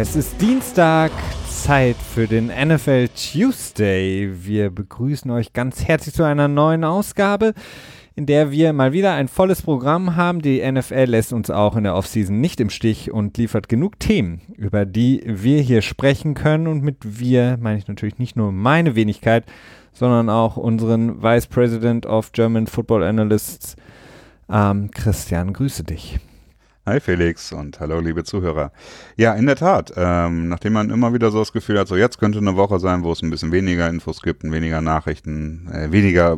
Es ist Dienstag, Zeit für den NFL Tuesday. Wir begrüßen euch ganz herzlich zu einer neuen Ausgabe, in der wir mal wieder ein volles Programm haben. Die NFL lässt uns auch in der Offseason nicht im Stich und liefert genug Themen, über die wir hier sprechen können. Und mit wir meine ich natürlich nicht nur meine Wenigkeit, sondern auch unseren Vice President of German Football Analysts, Christian. Grüße dich. Hi Felix und hallo liebe Zuhörer. Ja, in der Tat, nachdem man immer wieder so das Gefühl hat, so jetzt könnte eine Woche sein, wo es ein bisschen weniger Infos gibt, weniger Nachrichten, weniger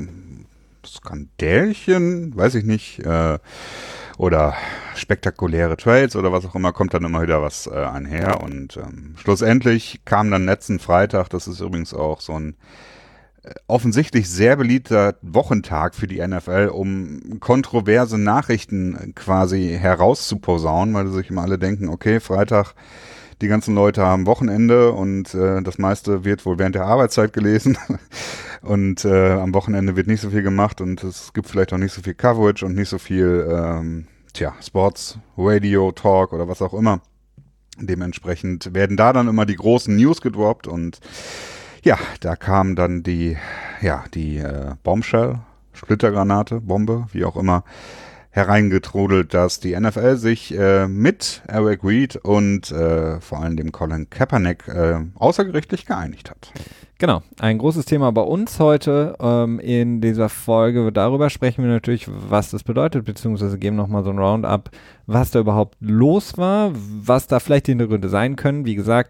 Skandälchen, weiß ich nicht, oder spektakuläre Trades oder was auch immer, kommt dann immer wieder was einher. Und schlussendlich kam dann letzten Freitag, das ist übrigens auch so ein offensichtlich sehr beliebter Wochentag für die NFL, um kontroverse Nachrichten quasi herauszuposaunen, weil sich immer alle denken, okay, Freitag, die ganzen Leute haben Wochenende und das meiste wird wohl während der Arbeitszeit gelesen und am Wochenende wird nicht so viel gemacht und es gibt vielleicht auch nicht so viel Coverage und nicht so viel Sports, Radio, Talk oder was auch immer. Dementsprechend werden da dann immer die großen News gedroppt und ja, da kam dann die Bombshell, Splittergranate, Bombe, wie auch immer, hereingetrudelt, dass die NFL sich mit Eric Reid und vor allem dem Colin Kaepernick außergerichtlich geeinigt hat. Genau, ein großes Thema bei uns heute in dieser Folge. Darüber sprechen wir natürlich, was das bedeutet, beziehungsweise geben nochmal so ein Roundup, was da überhaupt los war, was da vielleicht die Hintergründe sein können. Wie gesagt,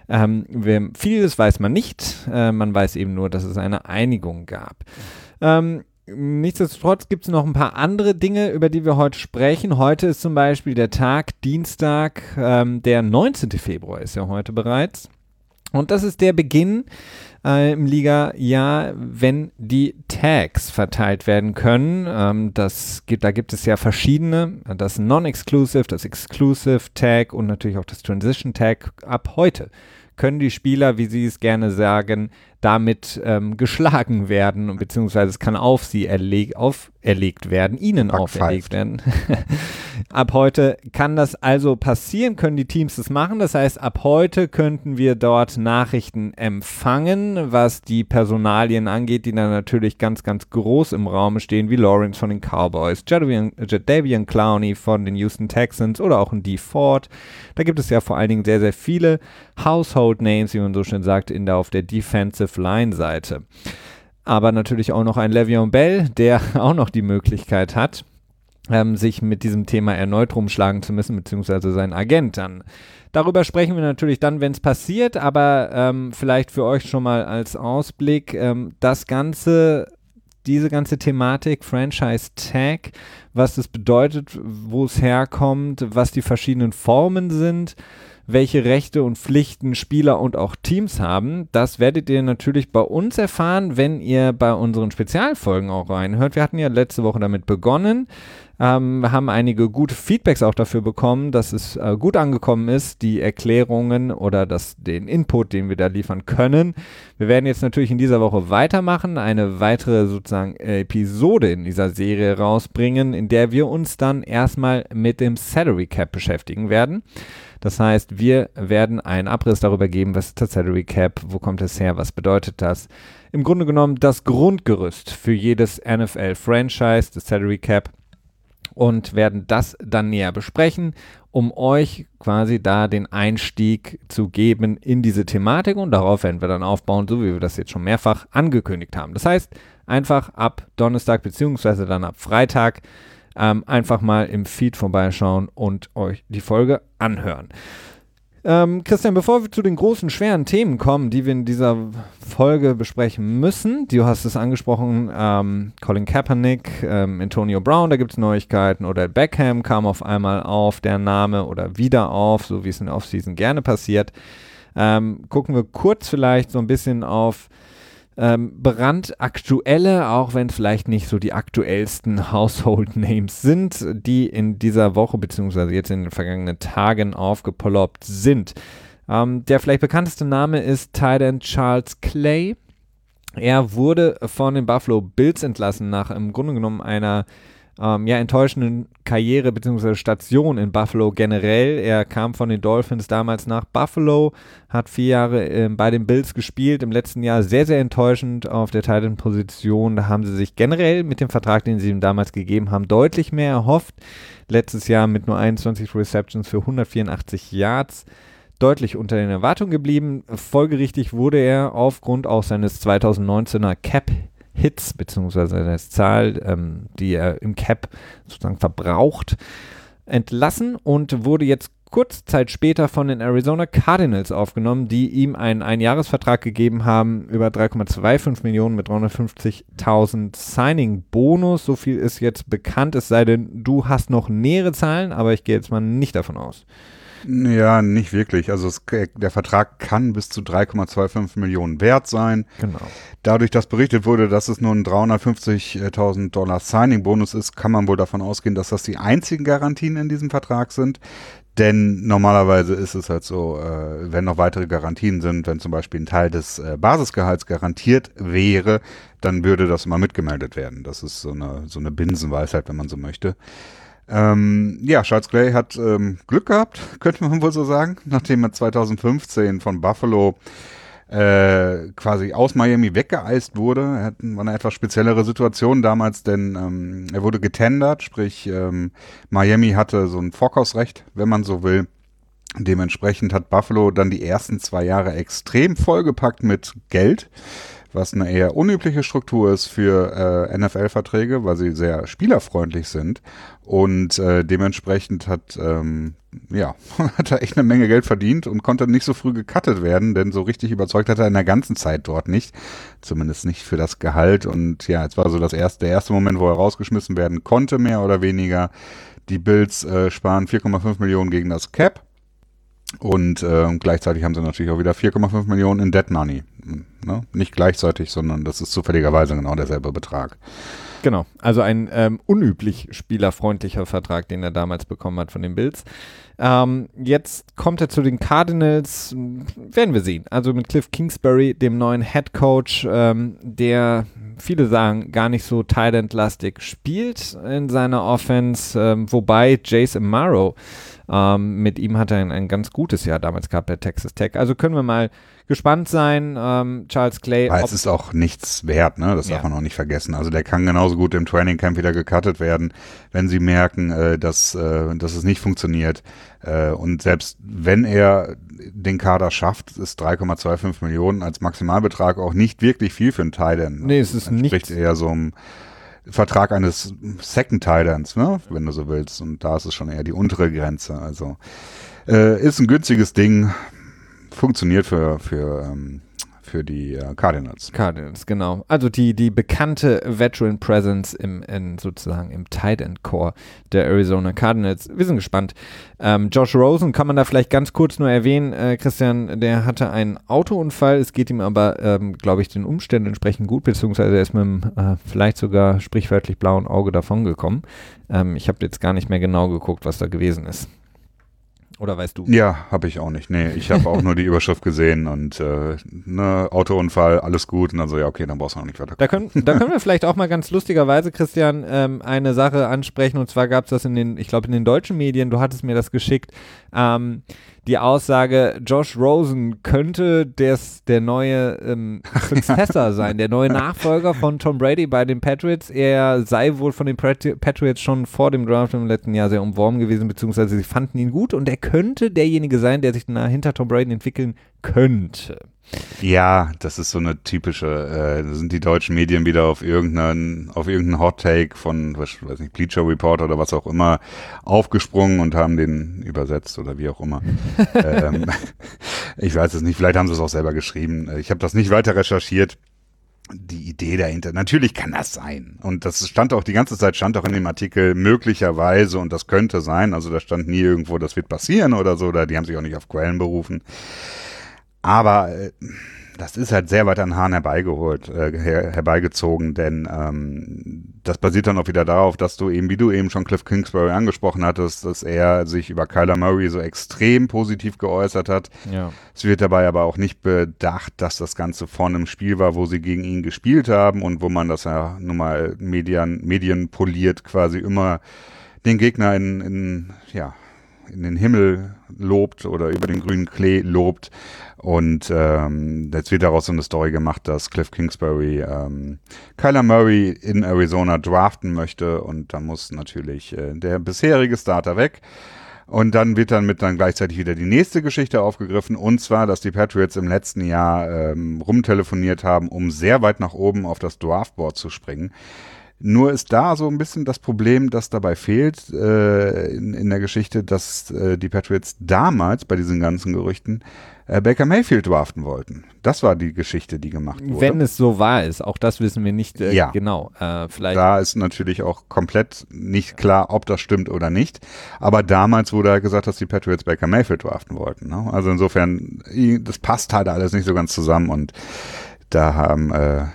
vieles weiß man nicht, man weiß eben nur, dass es eine Einigung gab. Nichtsdestotrotz gibt es noch ein paar andere Dinge, über die wir heute sprechen. Heute ist zum Beispiel der Tag, Dienstag, der 19. Februar ist ja heute bereits. Und das ist der Beginn im Liga-Jahr, wenn die Tags verteilt werden können. Da gibt es ja verschiedene, das Non-Exclusive, das Exclusive Tag und natürlich auch das Transition Tag. Ab heute können die Spieler, wie sie es gerne sagen, damit geschlagen werden, beziehungsweise es kann auf sie auferlegt werden, ihnen auferlegt werden. Ab heute kann das also passieren, können die Teams das machen. Das heißt, ab heute könnten wir dort Nachrichten empfangen, was die Personalien angeht, die dann natürlich ganz, ganz groß im Raum stehen, wie Lawrence von den Cowboys, Jadeveon Clowney von den Houston Texans oder auch ein Dee Ford. Da gibt es ja vor allen Dingen sehr, sehr viele Household Names, wie man so schön sagt, auf der Defensive Line-Seite. Aber natürlich auch noch ein Le'Veon Bell, der auch noch die Möglichkeit hat, sich mit diesem Thema erneut rumschlagen zu müssen, beziehungsweise sein Agent dann. Darüber sprechen wir natürlich dann, wenn es passiert, aber vielleicht für euch schon mal als Ausblick, diese ganze Thematik, Franchise Tag, was das bedeutet, wo es herkommt, was die verschiedenen Formen sind, welche Rechte und Pflichten Spieler und auch Teams haben, das werdet ihr natürlich bei uns erfahren, wenn ihr bei unseren Spezialfolgen auch reinhört. Wir hatten ja letzte Woche damit begonnen, haben einige gute Feedbacks auch dafür bekommen, dass es gut angekommen ist, die Erklärungen oder den Input, den wir da liefern können. Wir werden jetzt natürlich in dieser Woche weitermachen, eine weitere sozusagen Episode in dieser Serie rausbringen, in der wir uns dann erstmal mit dem Salary Cap beschäftigen werden. Das heißt, wir werden einen Abriss darüber geben, was ist das Salary Cap, wo kommt es her, was bedeutet das? Im Grunde genommen das Grundgerüst für jedes NFL-Franchise, das Salary Cap, und werden das dann näher besprechen, um euch quasi da den Einstieg zu geben in diese Thematik, und darauf werden wir dann aufbauen, so wie wir das jetzt schon mehrfach angekündigt haben. Das heißt, einfach ab Donnerstag beziehungsweise dann ab Freitag einfach mal im Feed vorbeischauen und euch die Folge anhören. Christian, bevor wir zu den großen, schweren Themen kommen, die wir in dieser Folge besprechen müssen, du hast es angesprochen, Colin Kaepernick, Antonio Brown, da gibt es Neuigkeiten, oder Beckham kam auf einmal auf, der Name, oder wieder auf, so wie es in der Offseason gerne passiert. Gucken wir kurz vielleicht so ein bisschen auf brandaktuelle, auch wenn es vielleicht nicht so die aktuellsten Household Names sind, die in dieser Woche beziehungsweise jetzt in den vergangenen Tagen aufgeploppt sind. Der vielleicht bekannteste Name ist Tight End Charles Clay. Er wurde von den Buffalo Bills entlassen nach im Grunde genommen einer enttäuschenden Karriere bzw. Station in Buffalo generell. Er kam von den Dolphins damals nach Buffalo, hat 4 Jahre bei den Bills gespielt, im letzten Jahr sehr, sehr enttäuschend auf der Tight End Position. Da haben sie sich generell mit dem Vertrag, den sie ihm damals gegeben haben, deutlich mehr erhofft. Letztes Jahr mit nur 21 Receptions für 184 Yards. Deutlich unter den Erwartungen geblieben. Folgerichtig wurde er aufgrund auch seines 2019er Cap-Hits, beziehungsweise der Zahl, die er im Cap sozusagen verbraucht, entlassen und wurde jetzt kurze Zeit später von den Arizona Cardinals aufgenommen, die ihm einen Einjahresvertrag gegeben haben über 3,25 Millionen mit 350.000 Signing-Bonus. So viel ist jetzt bekannt, es sei denn, du hast noch nähere Zahlen, aber ich gehe jetzt mal nicht davon aus. Ja, nicht wirklich. Also der Vertrag kann bis zu 3,25 Millionen wert sein. Genau. Dadurch, dass berichtet wurde, dass es nur ein $350.000 Signing-Bonus ist, kann man wohl davon ausgehen, dass das die einzigen Garantien in diesem Vertrag sind. Denn normalerweise ist es halt so, wenn noch weitere Garantien sind, wenn zum Beispiel ein Teil des Basisgehalts garantiert wäre, dann würde das mal mitgemeldet werden. Das ist so eine Binsenweisheit, wenn man so möchte. Charles Clay hat Glück gehabt, könnte man wohl so sagen, nachdem er 2015 von Buffalo quasi aus Miami weggeeist wurde. War eine etwas speziellere Situation damals, denn er wurde getendert, sprich Miami hatte so ein Vorkaufsrecht, wenn man so will. Dementsprechend hat Buffalo dann die ersten 2 Jahre extrem vollgepackt mit Geld, was eine eher unübliche Struktur ist für NFL-Verträge, weil sie sehr spielerfreundlich sind. Und dementsprechend hat er echt eine Menge Geld verdient und konnte nicht so früh gecuttet werden, denn so richtig überzeugt hat er in der ganzen Zeit dort nicht. Zumindest nicht für das Gehalt. Und ja, jetzt war so der erste Moment, wo er rausgeschmissen werden konnte, mehr oder weniger. Die Bills sparen 4,5 Millionen gegen das Cap. Und gleichzeitig haben sie natürlich auch wieder 4,5 Millionen in Dead Money. Ne? Nicht gleichzeitig, sondern das ist zufälligerweise genau derselbe Betrag. Genau, also ein unüblich spielerfreundlicher Vertrag, den er damals bekommen hat von den Bills. Jetzt kommt er zu den Cardinals, werden wir sehen. Also mit Cliff Kingsbury, dem neuen Head Coach, der, viele sagen, gar nicht so Tight End-lastig spielt in seiner Offense, wobei Jace Amaro, mit ihm hat er ein ganz gutes Jahr damals gehabt bei Texas Tech. Also können wir mal gespannt sein, Charles Clay. Aber es ist auch nichts wert, ne? Das darf man auch nicht vergessen. Also der kann genauso gut im Training Camp wieder gecuttet werden, wenn sie merken, dass es nicht funktioniert. Und selbst wenn er den Kader schafft, ist 3,25 Millionen als Maximalbetrag auch nicht wirklich viel für einen Tight End. Nee, es ist nicht. Entspricht eher so einem Vertrag eines Second Tight Ends, ne? Wenn du so willst. Und da ist es schon eher die untere Grenze. Also ist ein günstiges Ding. Funktioniert für die Cardinals. Cardinals, genau. Also die bekannte Veteran Presence sozusagen im Tight End Core der Arizona Cardinals. Wir sind gespannt. Josh Rosen kann man da vielleicht ganz kurz nur erwähnen. Christian, der hatte einen Autounfall. Es geht ihm aber, glaube ich, den Umständen entsprechend gut, beziehungsweise er ist mit einem vielleicht sogar sprichwörtlich blauen Auge davongekommen. Ich habe jetzt gar nicht mehr genau geguckt, was da gewesen ist. Oder weißt du? Ja, habe ich auch nicht. Nee, ich habe auch nur die Überschrift gesehen und Autounfall, alles gut. Und dann so, ja, okay, dann brauchst du noch nicht weiter. Da können wir vielleicht auch mal ganz lustigerweise, Christian, eine Sache ansprechen. Und zwar gab es das in den deutschen Medien, du hattest mir das geschickt, die Aussage, Josh Rosen könnte der neue Successor sein, der neue Nachfolger von Tom Brady bei den Patriots. Er sei wohl von den Patriots schon vor dem Draft im letzten Jahr sehr umworben gewesen, beziehungsweise sie fanden ihn gut und er könnte derjenige sein, der sich hinter Tom Brady entwickeln könnte. Ja, das ist so eine typische, sind die deutschen Medien wieder auf irgendeinen Hot Take von, weiß nicht, Bleacher Report oder was auch immer aufgesprungen und haben den übersetzt oder wie auch immer. Ich weiß es nicht, vielleicht haben sie es auch selber geschrieben. Ich habe das nicht weiter recherchiert. Die Idee dahinter, natürlich kann das sein. Und das stand auch, die ganze Zeit stand auch in dem Artikel möglicherweise und das könnte sein. Also da stand nie irgendwo, das wird passieren oder so, oder die haben sich auch nicht auf Quellen berufen. Aber das ist halt sehr weit an den Haaren herbeigezogen, denn das basiert dann auch wieder darauf, dass du eben, wie du eben schon Cliff Kingsbury angesprochen hattest, dass er sich über Kyler Murray so extrem positiv geäußert hat. Ja. Es wird dabei aber auch nicht bedacht, dass das Ganze vor einem Spiel war, wo sie gegen ihn gespielt haben und wo man das ja nun mal Medien poliert quasi immer den Gegner in den Himmel lobt oder über den grünen Klee lobt. Und jetzt wird daraus so eine Story gemacht, dass Cliff Kingsbury Kyler Murray in Arizona draften möchte und da muss natürlich der bisherige Starter weg. Und dann wird dann gleichzeitig wieder die nächste Geschichte aufgegriffen, und zwar, dass die Patriots im letzten Jahr rumtelefoniert haben, um sehr weit nach oben auf das Draftboard zu springen. Nur ist da so ein bisschen das Problem, das dabei fehlt in der Geschichte, dass die Patriots damals bei diesen ganzen Gerüchten Baker Mayfield draften wollten. Das war die Geschichte, die gemacht wurde. Wenn es so wahr ist, auch das wissen wir nicht genau. Vielleicht. Da ist natürlich auch komplett nicht klar, ob das stimmt oder nicht. Aber damals wurde halt gesagt, dass die Patriots Baker Mayfield draften wollten. Ne? Also insofern, das passt halt alles nicht so ganz zusammen und da haben,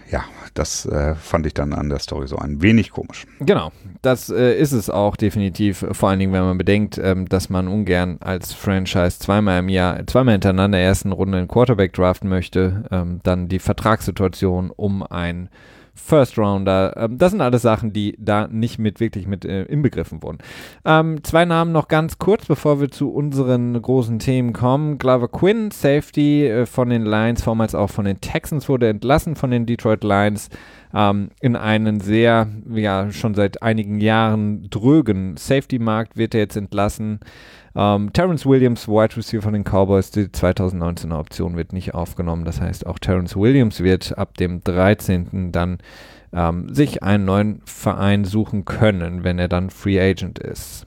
das fand ich dann an der Story so ein wenig komisch. Genau, das ist es auch definitiv, vor allen Dingen, wenn man bedenkt, dass man ungern als Franchise zweimal hintereinander ersten Runde einen Quarterback draften möchte, dann die Vertragssituation um einen First Rounder, das sind alles Sachen, die da nicht wirklich mit inbegriffen wurden. Zwei Namen noch ganz kurz, bevor wir zu unseren großen Themen kommen. Glover Quinn, Safety von den Lions, vormals auch von den Texans, wurde entlassen von den Detroit Lions in einen sehr, schon seit einigen Jahren drögen Safety-Markt wird er jetzt entlassen. Terrence Williams, Wide Receiver von den Cowboys, die 2019er Option wird nicht aufgenommen. Das heißt, auch Terrence Williams wird ab dem 13. dann sich einen neuen Verein suchen können, wenn er dann Free Agent ist.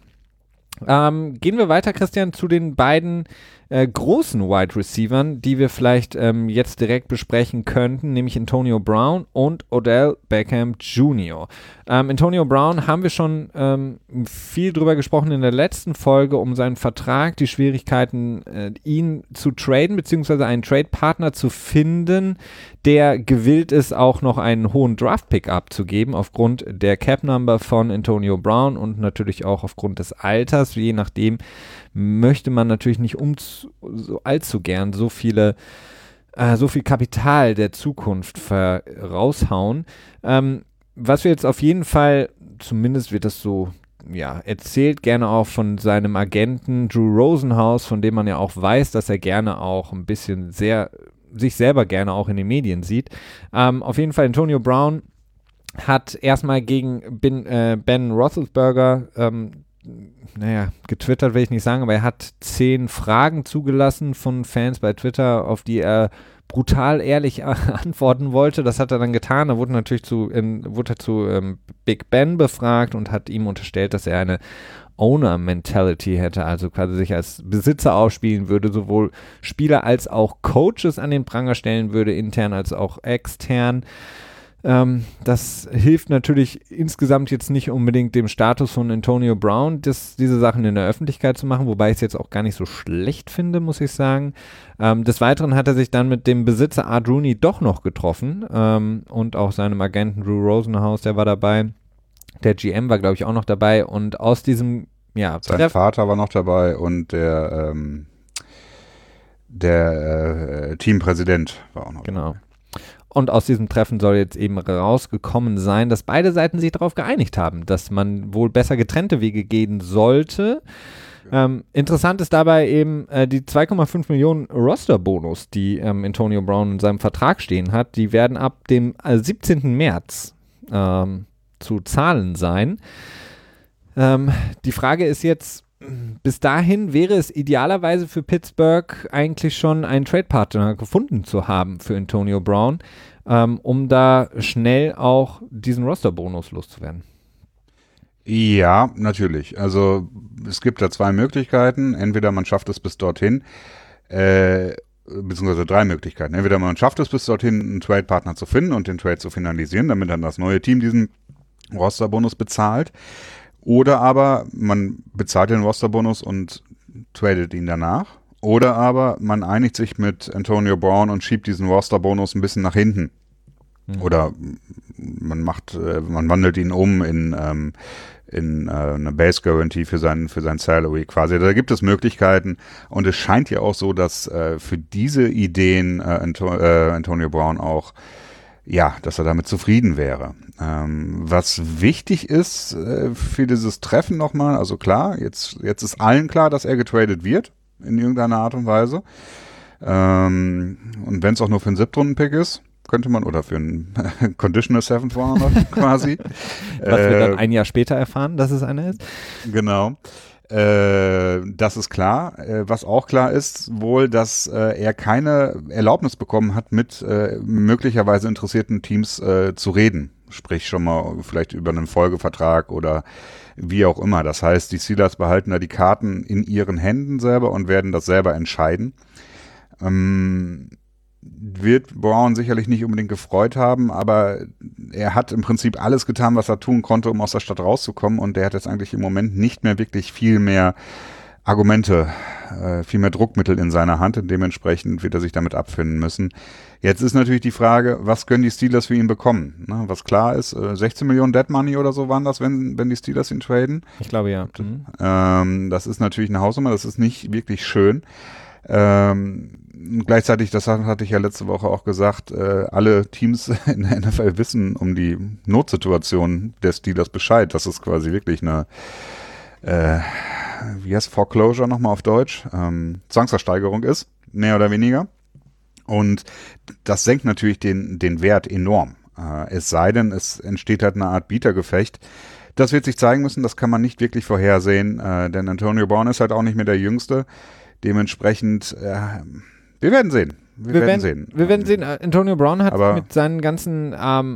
Gehen wir weiter, Christian, zu den beiden großen Wide Receivern, die wir vielleicht jetzt direkt besprechen könnten, nämlich Antonio Brown und Odell Beckham Jr. Antonio Brown haben wir schon viel drüber gesprochen in der letzten Folge um seinen Vertrag, die Schwierigkeiten, ihn zu traden, beziehungsweise einen Trade-Partner zu finden, der gewillt ist, auch noch einen hohen Draft-Pick abzugeben, aufgrund der Cap-Number von Antonio Brown und natürlich auch aufgrund des Alters, je nachdem möchte man natürlich nicht so allzu gern so viel Kapital der Zukunft raushauen. Was wir jetzt auf jeden Fall, zumindest wird das so erzählt, gerne auch von seinem Agenten Drew Rosenhaus, von dem man ja auch weiß, dass er gerne auch ein bisschen sich selber gerne auch in den Medien sieht. Auf jeden Fall Antonio Brown hat erstmal gegen Ben Roethlisberger getwittert will ich nicht sagen, aber er hat 10 Fragen zugelassen von Fans bei Twitter, auf die er brutal ehrlich antworten wollte. Das hat er dann getan. Da wurde natürlich zu Big Ben befragt und hat ihm unterstellt, dass er eine Owner-Mentality hätte, also quasi sich als Besitzer aufspielen würde, sowohl Spieler als auch Coaches an den Pranger stellen würde, intern als auch extern. Das hilft natürlich insgesamt jetzt nicht unbedingt dem Status von Antonio Brown, diese Sachen in der Öffentlichkeit zu machen, wobei ich es jetzt auch gar nicht so schlecht finde, muss ich sagen. Des Weiteren hat er sich dann mit dem Besitzer Art Rooney doch noch getroffen und auch seinem Agenten Drew Rosenhaus, der war dabei. Der GM war, glaube ich, auch noch dabei und aus diesem sein Vater war noch dabei und der Teampräsident war auch noch dabei. Genau. Und aus diesem Treffen soll jetzt eben rausgekommen sein, dass beide Seiten sich darauf geeinigt haben, dass man wohl besser getrennte Wege gehen sollte. Interessant ist dabei eben die 2,5 Millionen Roster-Bonus, die Antonio Brown in seinem Vertrag stehen hat. Die werden ab dem 17. März zu zahlen sein. Die Frage ist jetzt, bis dahin wäre es idealerweise für Pittsburgh eigentlich schon einen Trade-Partner gefunden zu haben für Antonio Brown, um da schnell auch diesen Roster-Bonus loszuwerden. Ja, natürlich. Also es gibt da 2 Möglichkeiten. Entweder man schafft es bis dorthin, beziehungsweise 3 Möglichkeiten. Entweder man schafft es bis dorthin, einen Trade-Partner zu finden und den Trade zu finalisieren, damit dann das neue Team diesen Roster-Bonus bezahlt. Oder aber man bezahlt den Rosterbonus und tradet ihn danach. Oder aber man einigt sich mit Antonio Brown und schiebt diesen Rosterbonus ein bisschen nach hinten. Oder man wandelt ihn um in eine Base Guarantee für sein Salary quasi. Da gibt es Möglichkeiten und es scheint ja auch so, dass für diese Ideen Antonio Brown auch, ja, dass er damit zufrieden wäre. Was wichtig ist für dieses Treffen nochmal, also klar, jetzt ist allen klar, dass er getradet wird in irgendeiner Art und Weise. Und wenn es auch nur für einen 7-Runden-Pick ist, könnte man, oder für einen Conditional 7th Rounder quasi. Was wir dann ein Jahr später erfahren, dass es einer ist. Genau. Das ist klar. Was auch klar ist, wohl, dass er keine Erlaubnis bekommen hat, mit möglicherweise interessierten Teams zu reden. Sprich schon mal vielleicht über einen Folgevertrag oder wie auch immer. Das heißt, die Steelers behalten da die Karten in ihren Händen selber und werden das selber entscheiden. Wird Brown sicherlich nicht unbedingt gefreut haben, aber er hat im Prinzip alles getan, was er tun konnte, um aus der Stadt rauszukommen, und der hat jetzt eigentlich im Moment nicht mehr wirklich viel mehr Argumente, viel mehr Druckmittel in seiner Hand, und dementsprechend wird er sich damit abfinden müssen. Jetzt ist natürlich die Frage, was können die Steelers für ihn bekommen? Ne, was klar ist, 16 Millionen Dead Money oder so waren das, wenn die Steelers ihn traden. Ich glaube, ja. Das ist natürlich eine Hausnummer, das ist nicht wirklich schön. Gleichzeitig, das hatte ich ja letzte Woche auch gesagt, alle Teams in der NFL wissen um die Notsituation der Steelers Bescheid. Das ist quasi wirklich eine, wie heißt Foreclosure nochmal auf Deutsch? Zwangsversteigerung ist, mehr oder weniger. Und das senkt natürlich den Wert enorm. Es sei denn, es entsteht halt eine Art Bietergefecht. Das wird sich zeigen müssen, das kann man nicht wirklich vorhersehen, denn Antonio Brown ist halt auch nicht mehr der Jüngste. Dementsprechend, wir werden sehen. Wir werden sehen. Antonio Brown hat mit seinen ganzen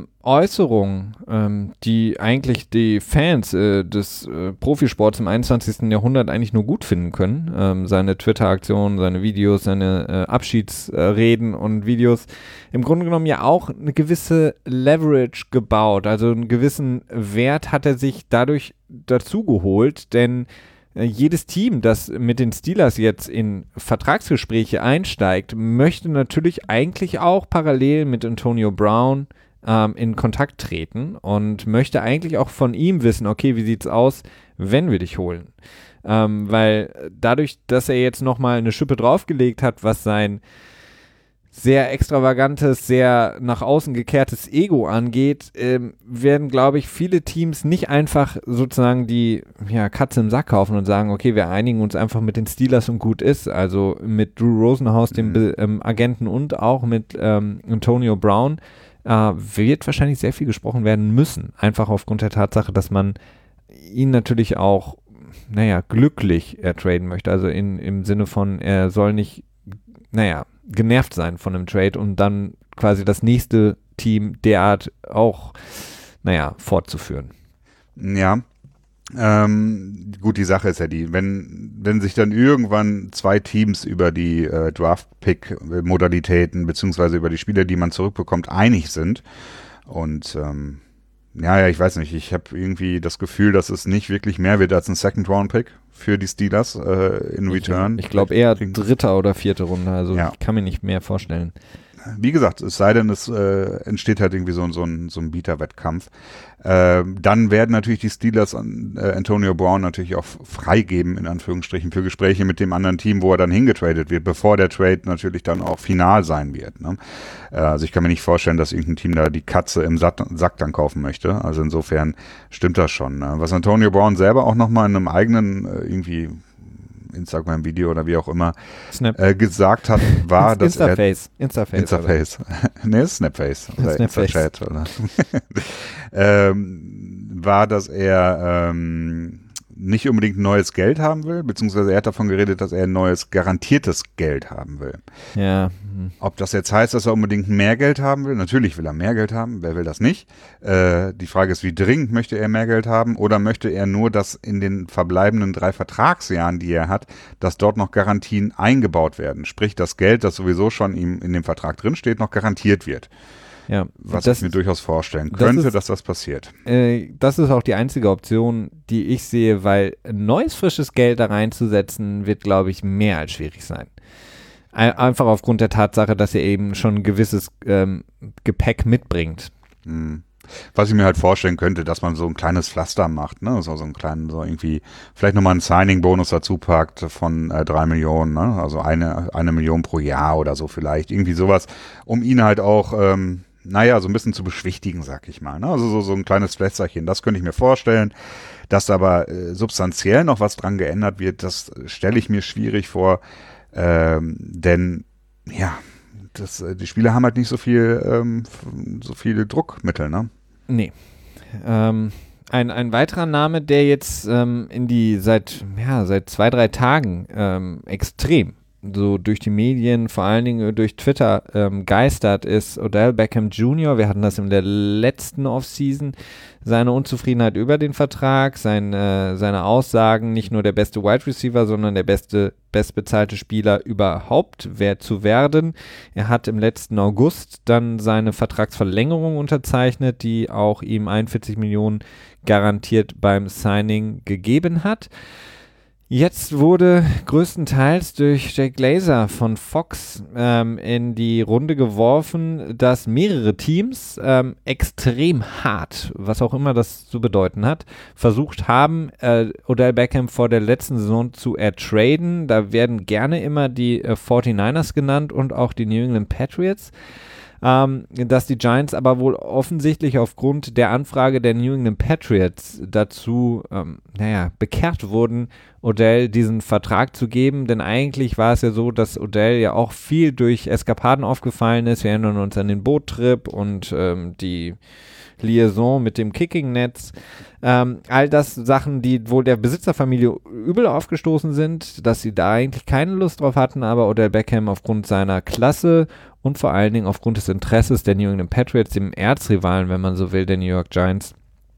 Äußerungen, die eigentlich die Fans des Profisports im 21. Jahrhundert eigentlich nur gut finden können, seine Twitter-Aktionen, seine Videos, seine Abschiedsreden und Videos, im Grunde genommen ja auch eine gewisse Leverage gebaut. Also einen gewissen Wert hat er sich dadurch dazu geholt, denn jedes Team, das mit den Steelers jetzt in Vertragsgespräche einsteigt, möchte natürlich eigentlich auch parallel mit Antonio Brown in Kontakt treten und möchte eigentlich auch von ihm wissen, okay, wie sieht's aus, wenn wir dich holen? Weil dadurch, dass er jetzt nochmal eine Schippe draufgelegt hat, was sein sehr extravagantes, sehr nach außen gekehrtes Ego angeht, werden, glaube ich, viele Teams nicht einfach sozusagen die Katze im Sack kaufen und sagen, okay, wir einigen uns einfach mit den Steelers und gut ist. Also mit Drew Rosenhaus, dem Agenten, und auch mit Antonio Brown wird wahrscheinlich sehr viel gesprochen werden müssen. Einfach aufgrund der Tatsache, dass man ihn natürlich auch, glücklich traden möchte. Also im Sinne von, er soll nicht, genervt sein von einem Trade und dann quasi das nächste Team derart auch, fortzuführen. Ja, gut, die Sache ist ja die, wenn sich dann irgendwann zwei Teams über die Draft-Pick-Modalitäten beziehungsweise über die Spieler, die man zurückbekommt, einig sind und ich weiß nicht, ich habe irgendwie das Gefühl, dass es nicht wirklich mehr wird als ein Second-Round-Pick für die Steelers in Return. Ich glaube eher 3. oder 4. Runde, also ich kann mir nicht mehr vorstellen. Wie gesagt, es sei denn, es entsteht halt irgendwie so ein Bieterwettkampf. Dann werden natürlich die Steelers Antonio Brown natürlich auch freigeben, in Anführungsstrichen, für Gespräche mit dem anderen Team, wo er dann hingetradet wird, bevor der Trade natürlich dann auch final sein wird. Ne? Also ich kann mir nicht vorstellen, dass irgendein Team da die Katze im Sack dann kaufen möchte. Also insofern stimmt das schon. Ne? Was Antonio Brown selber auch nochmal in einem eigenen irgendwie Instagram-Video oder wie auch immer gesagt hat, war, dass Instaface. Nee, Snapface. Oder Instachat. Oder war, dass er nicht unbedingt neues Geld haben will, beziehungsweise er hat davon geredet, dass er neues garantiertes Geld haben will. Ja. Ob das jetzt heißt, dass er unbedingt mehr Geld haben will? Natürlich will er mehr Geld haben, wer will das nicht? Die Frage ist, wie dringend möchte er mehr Geld haben, oder möchte er nur, dass in den verbleibenden 3 Vertragsjahren, die er hat, dass dort noch Garantien eingebaut werden? Sprich, das Geld, das sowieso schon ihm in dem Vertrag drinsteht, noch garantiert wird. Ja, was ich mir durchaus vorstellen könnte, dass das passiert. Das ist auch die einzige Option, die ich sehe, weil neues, frisches Geld da reinzusetzen, wird, glaube ich, mehr als schwierig sein. Einfach aufgrund der Tatsache, dass er eben schon ein gewisses Gepäck mitbringt. Was ich mir halt vorstellen könnte, dass man so ein kleines Pflaster macht, ne? So einen kleinen, so irgendwie, vielleicht nochmal einen Signing-Bonus dazu packt von 3 Millionen, ne? Also eine Million pro Jahr oder so vielleicht. Irgendwie sowas, um ihn halt auch, so ein bisschen zu beschwichtigen, sag ich mal. Ne? Also so ein kleines Pflästerchen, das könnte ich mir vorstellen. Dass aber substanziell noch was dran geändert wird, das stelle ich mir schwierig vor. Denn, ja, die Spieler haben halt nicht so viel Druckmittel, ne? Nee. Ein weiterer Name, der jetzt seit 2-3 Tagen extrem so durch die Medien, vor allen Dingen durch Twitter geistert, ist Odell Beckham Jr. Wir hatten das in der letzten Offseason, seine Unzufriedenheit über den Vertrag, seine Aussagen, nicht nur der beste Wide Receiver, sondern der bestbezahlte Spieler überhaupt zu werden. Er hat im letzten August dann seine Vertragsverlängerung unterzeichnet, die auch ihm 41 Millionen garantiert beim Signing gegeben hat. Jetzt wurde größtenteils durch Jake Glazer von Fox in die Runde geworfen, dass mehrere Teams extrem hart, was auch immer das zu bedeuten hat, versucht haben, Odell Beckham vor der letzten Saison zu ertraden. Da werden gerne immer die 49ers genannt und auch die New England Patriots. Dass die Giants aber wohl offensichtlich aufgrund der Anfrage der New England Patriots dazu, bekehrt wurden, Odell diesen Vertrag zu geben, denn eigentlich war es ja so, dass Odell ja auch viel durch Eskapaden aufgefallen ist. Wir erinnern uns an den Boottrip und die Liaison mit dem Kicking-Netz. All das Sachen, die wohl der Besitzerfamilie übel aufgestoßen sind, dass sie da eigentlich keine Lust drauf hatten, aber Odell Beckham aufgrund seiner Klasse und vor allen Dingen aufgrund des Interesses der New England Patriots, dem Erzrivalen, wenn man so will, der New York Giants,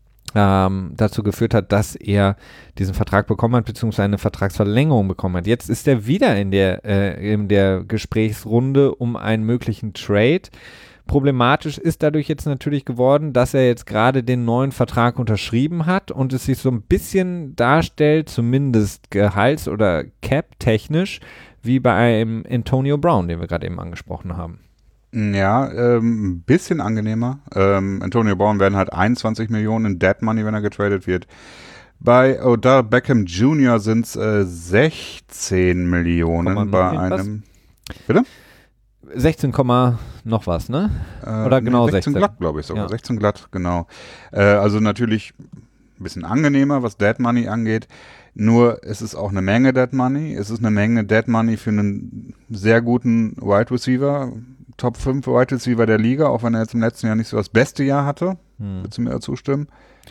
dazu geführt hat, dass er diesen Vertrag bekommen hat, beziehungsweise eine Vertragsverlängerung bekommen hat. Jetzt ist er wieder in der Gesprächsrunde um einen möglichen Trade. Problematisch ist dadurch jetzt natürlich geworden, dass er jetzt gerade den neuen Vertrag unterschrieben hat und es sich so ein bisschen darstellt, zumindest gehalts- oder cap-technisch, wie bei einem Antonio Brown, den wir gerade eben angesprochen haben. Ja, ein bisschen angenehmer. Antonio Brown werden halt 21 Millionen in Dead Money, wenn er getradet wird. Bei Odell Beckham Jr. sind es 16 Millionen bei einem. Bitte? 16, noch was, ne? Oder genau 16 glatt, glaube ich sogar. Ja. 16 glatt, genau. Also natürlich ein bisschen angenehmer, was Dead Money angeht. Nur es ist auch eine Menge Dead Money. Es ist eine Menge Dead Money für einen sehr guten Wide Receiver. Top 5 Wide Receiver der Liga, auch wenn er jetzt im letzten Jahr nicht so das beste Jahr hatte. Willst du mir zustimmen?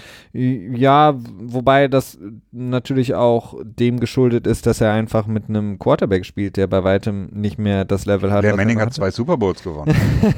Ja, wobei das natürlich auch dem geschuldet ist, dass er einfach mit einem Quarterback spielt, der bei weitem nicht mehr das Level hat. Eli Manning hat 2 Super Bowls gewonnen.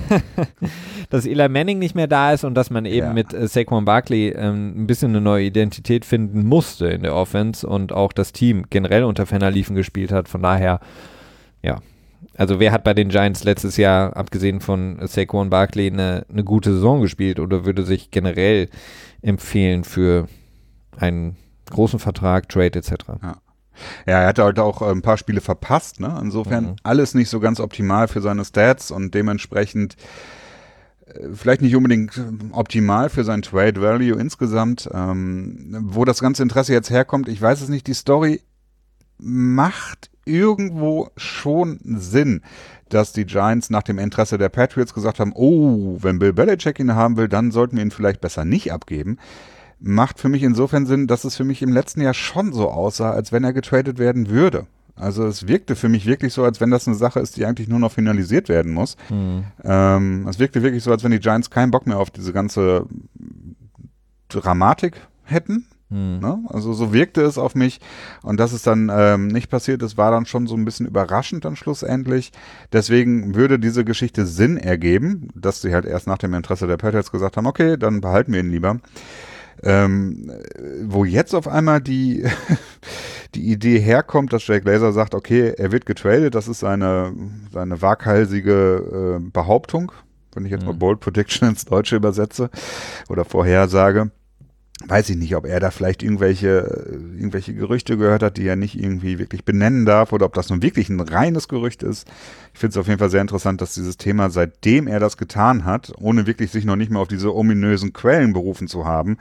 Dass Eli Manning nicht mehr da ist und dass man eben mit Saquon Barkley ein bisschen eine neue Identität finden musste in der Offense und auch das Team generell unter ferner Liefen gespielt hat. Von daher, ja. Also wer hat bei den Giants letztes Jahr, abgesehen von Saquon Barkley, eine gute Saison gespielt oder würde sich generell empfehlen für einen großen Vertrag, Trade etc.? Ja, er hatte halt auch ein paar Spiele verpasst, ne? Insofern alles nicht so ganz optimal für seine Stats und dementsprechend vielleicht nicht unbedingt optimal für sein Trade Value insgesamt. Wo das ganze Interesse jetzt herkommt, ich weiß es nicht, die Story macht irgendwo schon Sinn, dass die Giants nach dem Interesse der Patriots gesagt haben, oh, wenn Bill Belichick ihn haben will, dann sollten wir ihn vielleicht besser nicht abgeben. Macht für mich insofern Sinn, dass es für mich im letzten Jahr schon so aussah, als wenn er getradet werden würde. Also es wirkte für mich wirklich so, als wenn das eine Sache ist, die eigentlich nur noch finalisiert werden muss. Es wirkte wirklich so, als wenn die Giants keinen Bock mehr auf diese ganze Dramatik hätten. Ne? Also so wirkte es auf mich und dass es dann nicht passiert ist, war dann schon so ein bisschen überraschend dann schlussendlich. Deswegen würde diese Geschichte Sinn ergeben, dass sie halt erst nach dem Interesse der Patriots gesagt haben, okay, dann behalten wir ihn lieber. Wo jetzt auf einmal die Idee herkommt, dass Jake Glazer sagt, okay, er wird getradet, das ist seine waghalsige Behauptung, wenn ich jetzt mal Bold Prediction ins Deutsche übersetze oder Vorhersage. weiß ich nicht, ob er da vielleicht irgendwelche Gerüchte gehört hat, die er nicht irgendwie wirklich benennen darf oder ob das nun wirklich ein reines Gerücht ist. Ich finde es auf jeden Fall sehr interessant, dass dieses Thema, seitdem er das getan hat, ohne wirklich sich noch nicht mehr auf diese ominösen Quellen berufen zu haben,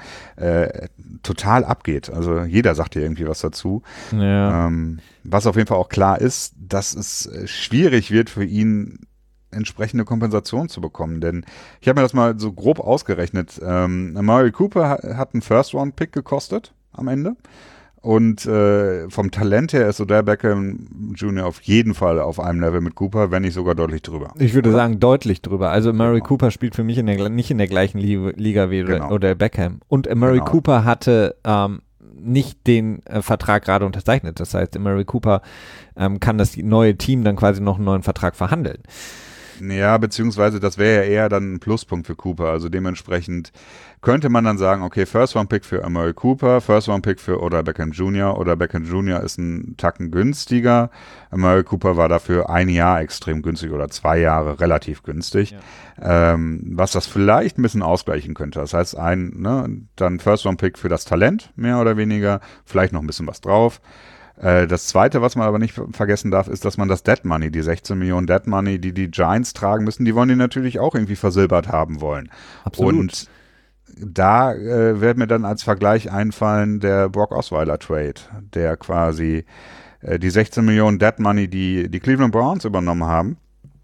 total abgeht. Also jeder sagt ja irgendwie was dazu. Ja. Was auf jeden Fall auch klar ist, dass es schwierig wird für ihn, entsprechende Kompensation zu bekommen. Denn ich habe mir das mal so grob ausgerechnet. Amari Cooper hat einen First-Round-Pick gekostet am Ende. Und vom Talent her ist Odell Beckham Jr. auf jeden Fall auf einem Level mit Cooper, wenn nicht sogar deutlich drüber. Ich würde sagen, deutlich drüber. Also Amari Cooper spielt für mich nicht in der gleichen Liga wie Odell Beckham. Und Amari Cooper hatte nicht den Vertrag gerade unterzeichnet. Das heißt, Amari Cooper kann das neue Team dann quasi noch einen neuen Vertrag verhandeln. Ja, beziehungsweise das wäre ja eher dann ein Pluspunkt für Cooper. Also dementsprechend könnte man dann sagen, okay, First-Round-Pick für Amari Cooper, First-Round-Pick für Odell Beckham Jr. Odell Beckham Jr. ist ein Tacken günstiger. Amari Cooper war dafür 1 Jahr extrem günstig oder 2 Jahre relativ günstig. Ja. Was das vielleicht ein bisschen ausgleichen könnte. Das heißt, dann First-Round-Pick für das Talent, mehr oder weniger, vielleicht noch ein bisschen was drauf. Das Zweite, was man aber nicht vergessen darf, ist, dass man das Dead Money, die 16 Millionen Dead Money, die die Giants tragen müssen, die wollen die natürlich auch irgendwie versilbert haben wollen. Absolut. Und da wird mir dann als Vergleich einfallen der Brock Osweiler Trade, der quasi die 16 Millionen Dead Money, die die Cleveland Browns übernommen haben,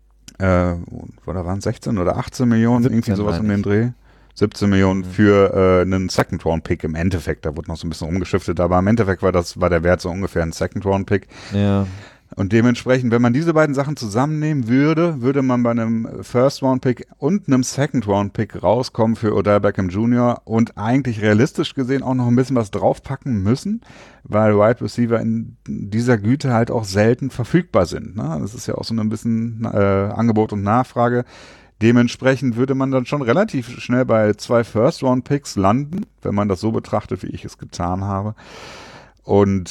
oder waren es 16 oder 18 Millionen, irgendwie sowas in dem Dreh. 17 Millionen für einen Second-Round-Pick im Endeffekt. Da wurde noch so ein bisschen umgeschiftet, aber im Endeffekt war der Wert so ungefähr ein Second-Round-Pick. Ja. Und dementsprechend, wenn man diese beiden Sachen zusammennehmen würde, würde man bei einem First-Round-Pick und einem Second-Round-Pick rauskommen für Odell Beckham Jr. und eigentlich realistisch gesehen auch noch ein bisschen was draufpacken müssen, weil Wide Receiver in dieser Güte halt auch selten verfügbar sind. Ne? Das ist ja auch so ein bisschen Angebot und Nachfrage. Dementsprechend würde man dann schon relativ schnell bei 2 First-Round-Picks landen, wenn man das so betrachtet, wie ich es getan habe. Und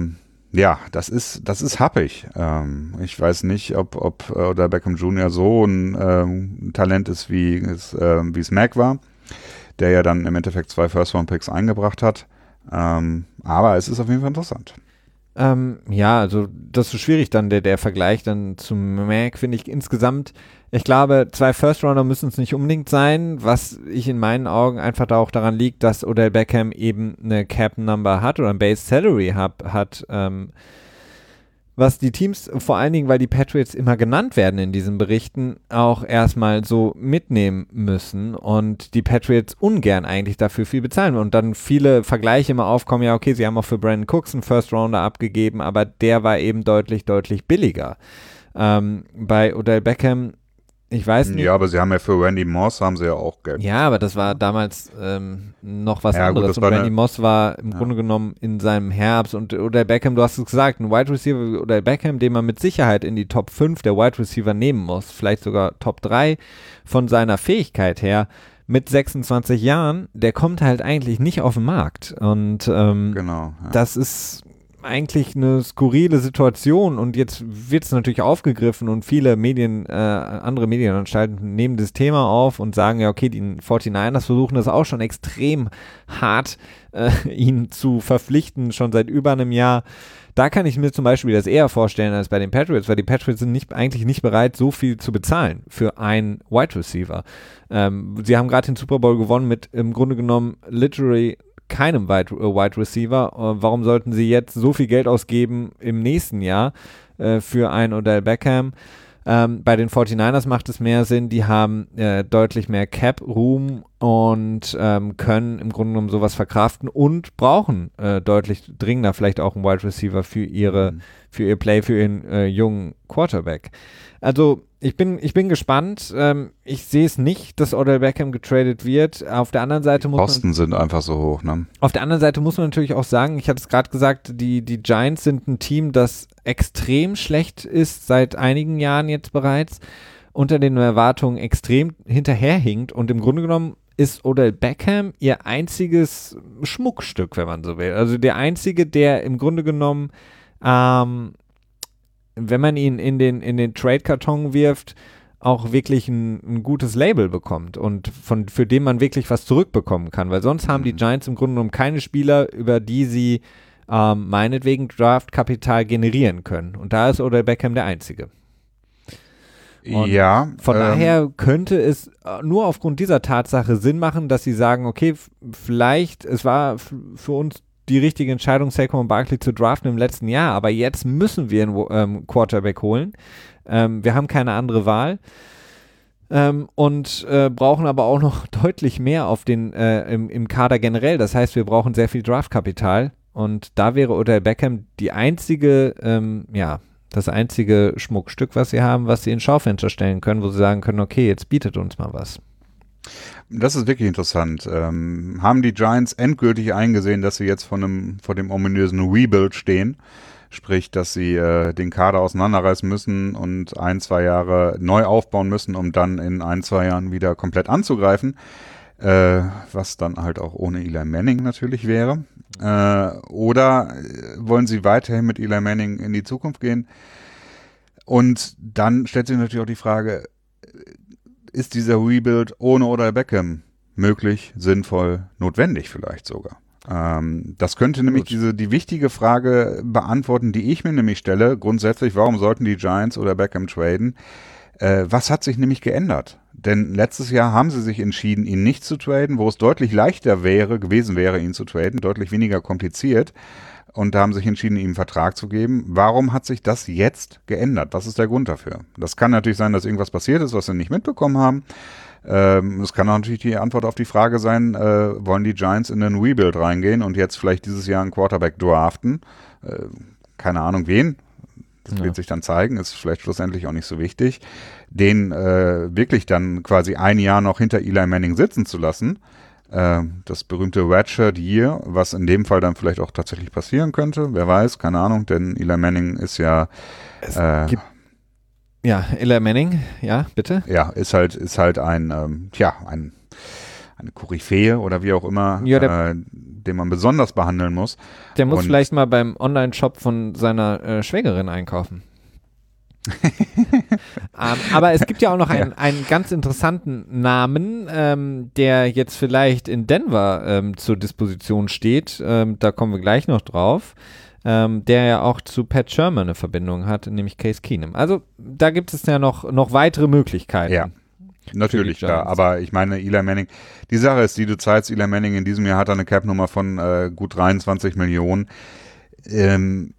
das ist happig. Ich weiß nicht, ob Odell Beckham Jr. so ein Talent ist, wie es Mac war, der ja dann im Endeffekt 2 First-Round-Picks eingebracht hat. Aber es ist auf jeden Fall interessant. Also das ist schwierig dann, der Vergleich dann zum Mac, finde ich insgesamt. Ich glaube, 2 First-Rounder müssen es nicht unbedingt sein, was ich in meinen Augen einfach da auch daran liegt, dass Odell Beckham eben eine Cap-Number hat oder ein Base-Salary hat, was die Teams, vor allen Dingen, weil die Patriots immer genannt werden in diesen Berichten, auch erstmal so mitnehmen müssen und die Patriots ungern eigentlich dafür viel bezahlen und dann viele Vergleiche immer aufkommen, ja okay, sie haben auch für Brandon Cooks einen First-Rounder abgegeben, aber der war eben deutlich, deutlich billiger. Bei Odell Beckham, ich weiß nicht. Ja, aber sie haben ja für Randy Moss haben sie ja auch Geld. Ja, aber das war damals noch was anderes. Gut, und Randy Moss war im Grunde genommen in seinem Herbst und Odell Beckham, du hast es gesagt, ein Wide Receiver wie Odell Beckham, den man mit Sicherheit in die Top 5 der Wide Receiver nehmen muss, vielleicht sogar Top 3 von seiner Fähigkeit her, mit 26 Jahren, der kommt halt eigentlich nicht auf den Markt. Und das ist eigentlich eine skurrile Situation und jetzt wird es natürlich aufgegriffen und viele andere Medienanstalten nehmen das Thema auf und sagen, ja okay, die 49ers versuchen das auch schon extrem hart, ihn zu verpflichten, schon seit über einem Jahr. Da kann ich mir zum Beispiel das eher vorstellen als bei den Patriots, weil die Patriots sind eigentlich nicht bereit, so viel zu bezahlen für einen Wide Receiver. Sie haben gerade den Super Bowl gewonnen mit im Grunde genommen literally keinem Wide Receiver. Warum sollten sie jetzt so viel Geld ausgeben im nächsten Jahr für einen Odell Beckham? Bei den 49ers macht es mehr Sinn, die haben deutlich mehr Cap-Room und können im Grunde genommen sowas verkraften und brauchen deutlich dringender vielleicht auch einen Wide Receiver für ihr Play, für ihren jungen Quarterback. Also ich bin gespannt. Ich sehe es nicht, dass Odell Beckham getradet wird. Auf der anderen Seite muss Kosten sind einfach so hoch, ne? Auf der anderen Seite muss man natürlich auch sagen, ich hatte es gerade gesagt, die Giants sind ein Team, das extrem schlecht ist, seit einigen Jahren jetzt bereits, unter den Erwartungen extrem hinterherhinkt und im Grunde genommen ist Odell Beckham ihr einziges Schmuckstück, wenn man so will. Also der einzige, der im Grunde genommen wenn man ihn in den Trade-Karton wirft, auch wirklich ein gutes Label bekommt und für den man wirklich was zurückbekommen kann, weil sonst haben die Giants im Grunde genommen keine Spieler, über die sie meinetwegen Draftkapital generieren können. Und da ist Odell Beckham der Einzige. Und von daher könnte es nur aufgrund dieser Tatsache Sinn machen, dass sie sagen, okay, vielleicht, es war für uns die richtige Entscheidung, Saquon Barkley zu draften im letzten Jahr, aber jetzt müssen wir einen Quarterback holen. Wir haben keine andere Wahl und brauchen aber auch noch deutlich mehr auf im Kader generell. Das heißt, wir brauchen sehr viel Draftkapital und da wäre Odell Beckham das einzige Schmuckstück, was sie haben, was sie ins Schaufenster stellen können, wo sie sagen können, okay, jetzt bietet uns mal was. Das ist wirklich interessant. Haben die Giants endgültig eingesehen, dass sie jetzt vor dem ominösen Rebuild stehen? Sprich, dass sie den Kader auseinanderreißen müssen und 1-2 Jahre neu aufbauen müssen, um dann in 1-2 Jahren wieder komplett anzugreifen. Was dann halt auch ohne Eli Manning natürlich wäre. Oder wollen sie weiterhin mit Eli Manning in die Zukunft gehen? Und dann stellt sich natürlich auch die Frage, ist dieser Rebuild ohne Odell Beckham möglich, sinnvoll, notwendig vielleicht sogar? Das könnte nämlich die wichtige Frage beantworten, die ich mir nämlich stelle. Grundsätzlich, warum sollten die Giants oder Beckham traden? Was hat sich nämlich geändert? Denn letztes Jahr haben sie sich entschieden, ihn nicht zu traden, wo es deutlich leichter gewesen wäre, ihn zu traden, deutlich weniger kompliziert. Und da haben sich entschieden, ihm einen Vertrag zu geben. Warum hat sich das jetzt geändert? Was ist der Grund dafür? Das kann natürlich sein, dass irgendwas passiert ist, was sie nicht mitbekommen haben. Es kann auch natürlich die Antwort auf die Frage sein, wollen die Giants in den Rebuild reingehen und jetzt vielleicht dieses Jahr einen Quarterback draften? Keine Ahnung wen. Das wird sich dann zeigen, ist vielleicht schlussendlich auch nicht so wichtig. Den wirklich dann quasi ein Jahr noch hinter Eli Manning sitzen zu lassen. Das berühmte Redshirt Year, was in dem Fall dann vielleicht auch tatsächlich passieren könnte. Wer weiß, keine Ahnung, denn Eli Manning ist ja Eli Manning, ja, bitte. Ja, ist halt eine Koryphäe oder wie auch immer, den man besonders behandeln muss. Der muss vielleicht mal beim Online-Shop von seiner Schwägerin einkaufen. Aber es gibt ja auch noch einen ganz interessanten Namen, der jetzt vielleicht in Denver zur Disposition steht. Da kommen wir gleich noch drauf. Der ja auch zu Pat Shermer eine Verbindung hat, nämlich Case Keenum. Also da gibt es ja noch weitere Möglichkeiten. Ja, natürlich, klar. Aber ich meine, Eli Manning, die Sache ist, du zahlst Eli Manning in diesem Jahr, hat er eine Cap-Nummer von gut 23 Millionen. Wenn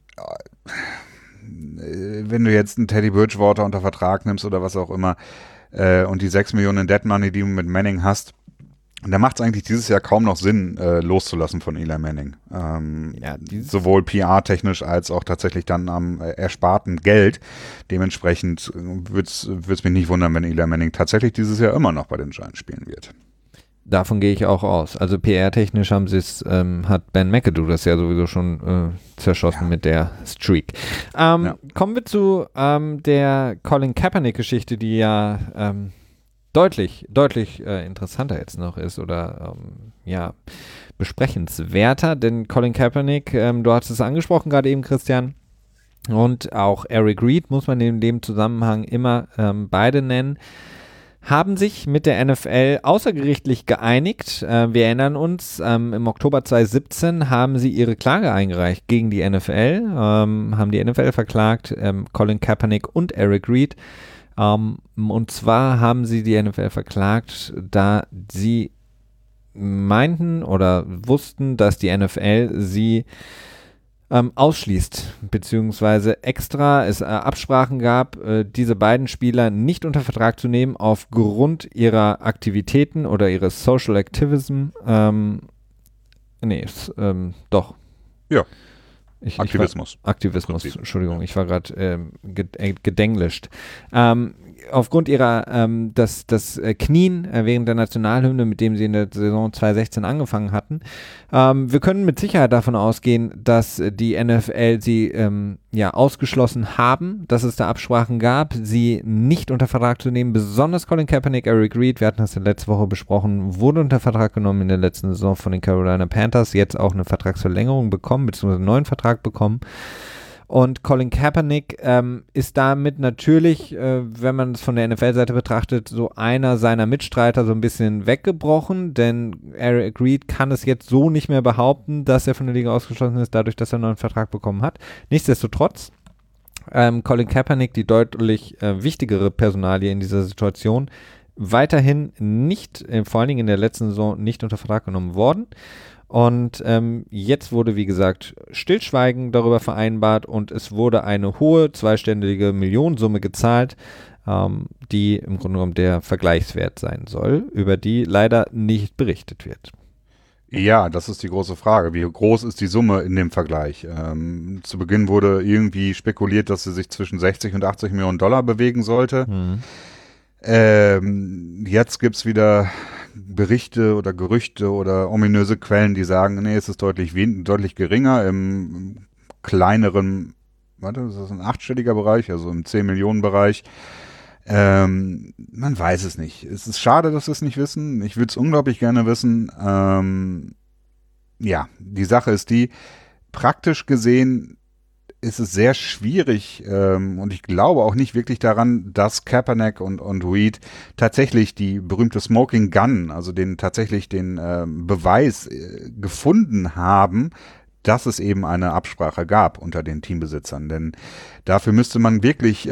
du jetzt einen Teddy Bridgewater unter Vertrag nimmst oder was auch immer und die 6 Millionen Dead Money, die du mit Manning hast, da macht es eigentlich dieses Jahr kaum noch Sinn, loszulassen von Eli Manning. Sowohl PR-technisch als auch tatsächlich dann am ersparten Geld. Dementsprechend würde es mich nicht wundern, wenn Eli Manning tatsächlich dieses Jahr immer noch bei den Giants spielen wird. Davon gehe ich auch aus. Also PR-technisch hat Ben McAdoo das ja sowieso schon zerschossen mit der Streak. Kommen wir zu der Colin Kaepernick-Geschichte, die ja deutlich interessanter jetzt noch ist oder besprechenswerter, denn Colin Kaepernick, du hast es angesprochen gerade eben, Christian, und auch Eric Reid muss man in dem Zusammenhang immer beide nennen, haben sich mit der NFL außergerichtlich geeinigt. Wir erinnern uns, im Oktober 2017 haben sie ihre Klage eingereicht gegen die NFL, haben die NFL verklagt, Colin Kaepernick und Eric Reid. Und zwar haben sie die NFL verklagt, da sie meinten oder wussten, dass die NFL sie ausschließt, beziehungsweise extra es Absprachen gab, diese beiden Spieler nicht unter Vertrag zu nehmen aufgrund ihrer Aktivitäten oder ihres Social Activism. Doch. Ja. Aktivismus. Aktivismus, Entschuldigung, ich war gerade gedenglischt. Aufgrund ihrer, das Knien während der Nationalhymne, mit dem sie in der Saison 2016 angefangen hatten. Wir können mit Sicherheit davon ausgehen, dass die NFL sie ausgeschlossen haben, dass es da Absprachen gab, sie nicht unter Vertrag zu nehmen. Besonders Colin Kaepernick, Eric Reid, wir hatten das letzte Woche besprochen, wurde unter Vertrag genommen in der letzten Saison von den Carolina Panthers, jetzt auch eine Vertragsverlängerung bekommen, beziehungsweise einen neuen Vertrag bekommen. Und Colin Kaepernick ist damit natürlich, wenn man es von der NFL-Seite betrachtet, so einer seiner Mitstreiter so ein bisschen weggebrochen, denn Eric Reid kann es jetzt so nicht mehr behaupten, dass er von der Liga ausgeschlossen ist, dadurch, dass er einen neuen Vertrag bekommen hat. Nichtsdestotrotz, Colin Kaepernick, die deutlich wichtigere Personalie in dieser Situation, weiterhin nicht, vor allen Dingen in der letzten Saison, nicht unter Vertrag genommen worden. Und jetzt wurde, wie gesagt, Stillschweigen darüber vereinbart und es wurde eine hohe zweistellige Millionensumme gezahlt, die im Grunde genommen der Vergleichswert sein soll, über die leider nicht berichtet wird. Ja, das ist die große Frage. Wie groß ist die Summe in dem Vergleich? Zu Beginn wurde irgendwie spekuliert, dass sie sich zwischen 60 und 80 Millionen Dollar bewegen sollte. Jetzt gibt es wieder Berichte oder Gerüchte oder ominöse Quellen, die sagen, nee, es ist deutlich geringer, im kleineren, ist das ein 8-stelliger Bereich, also im 10-Millionen-Bereich. Man weiß es nicht. Es ist schade, dass wir es nicht wissen. Ich würde es unglaublich gerne wissen. Ja, die Sache ist die, praktisch gesehen ist es sehr schwierig und ich glaube auch nicht wirklich daran, dass Kaepernick und Reid tatsächlich die berühmte Smoking Gun, also den Beweis gefunden haben, dass es eben eine Absprache gab unter den Teambesitzern. Denn dafür müsste man wirklich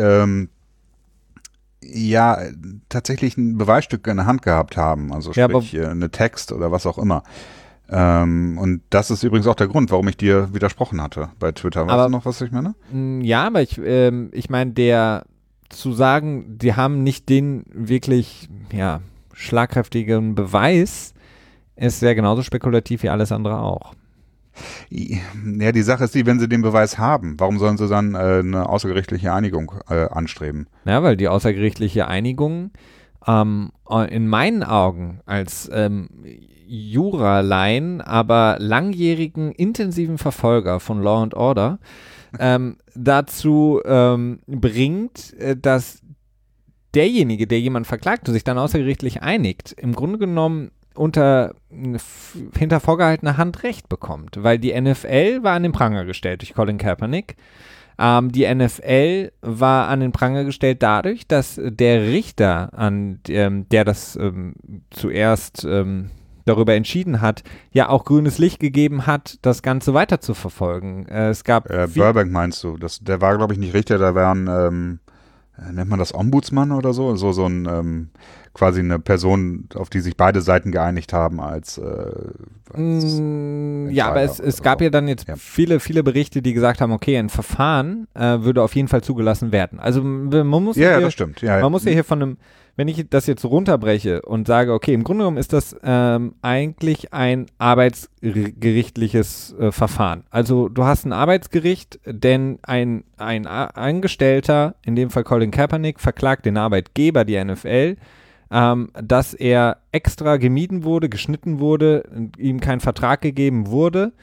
tatsächlich ein Beweisstück in der Hand gehabt haben, also sprich eine Text oder was auch immer. Und das ist übrigens auch der Grund, warum ich dir widersprochen hatte bei Twitter. Weißt du noch, was ich meine? Ja, aber ich meine, zu sagen, die haben nicht den wirklich, schlagkräftigen Beweis, ist ja genauso spekulativ wie alles andere auch. Ja, die Sache ist die, wenn sie den Beweis haben, warum sollen sie dann eine außergerichtliche Einigung anstreben? Ja, weil die außergerichtliche Einigung in meinen Augen als Juralaien, aber langjährigen, intensiven Verfolger von Law and Order dazu bringt, dass derjenige, der jemanden verklagt und sich dann außergerichtlich einigt, im Grunde genommen hinter vorgehaltener Hand Recht bekommt, weil die NFL war an den Pranger gestellt durch Colin Kaepernick. Die NFL war an den Pranger gestellt dadurch, dass der Richter, der das zuerst darüber entschieden hat, ja auch grünes Licht gegeben hat, das Ganze weiter zu verfolgen. Es gab Burbank meinst du? Der war, glaube ich, nicht Richter, da waren, nennt man das Ombudsmann oder so? So ein quasi eine Person, auf die sich beide Seiten geeinigt haben als ja, aber es gab ja dann jetzt viele Berichte, die gesagt haben, okay, ein Verfahren würde auf jeden Fall zugelassen werden. Also man muss das stimmt. Man muss ja hier von einem, wenn ich das jetzt runterbreche und sage, okay, im Grunde genommen ist das eigentlich ein arbeitsgerichtliches Verfahren. Also du hast ein Arbeitsgericht, denn ein Angestellter, in dem Fall Colin Kaepernick, verklagt den Arbeitgeber, die NFL, dass er extra gemieden wurde, geschnitten wurde, ihm kein Vertrag gegeben wurde.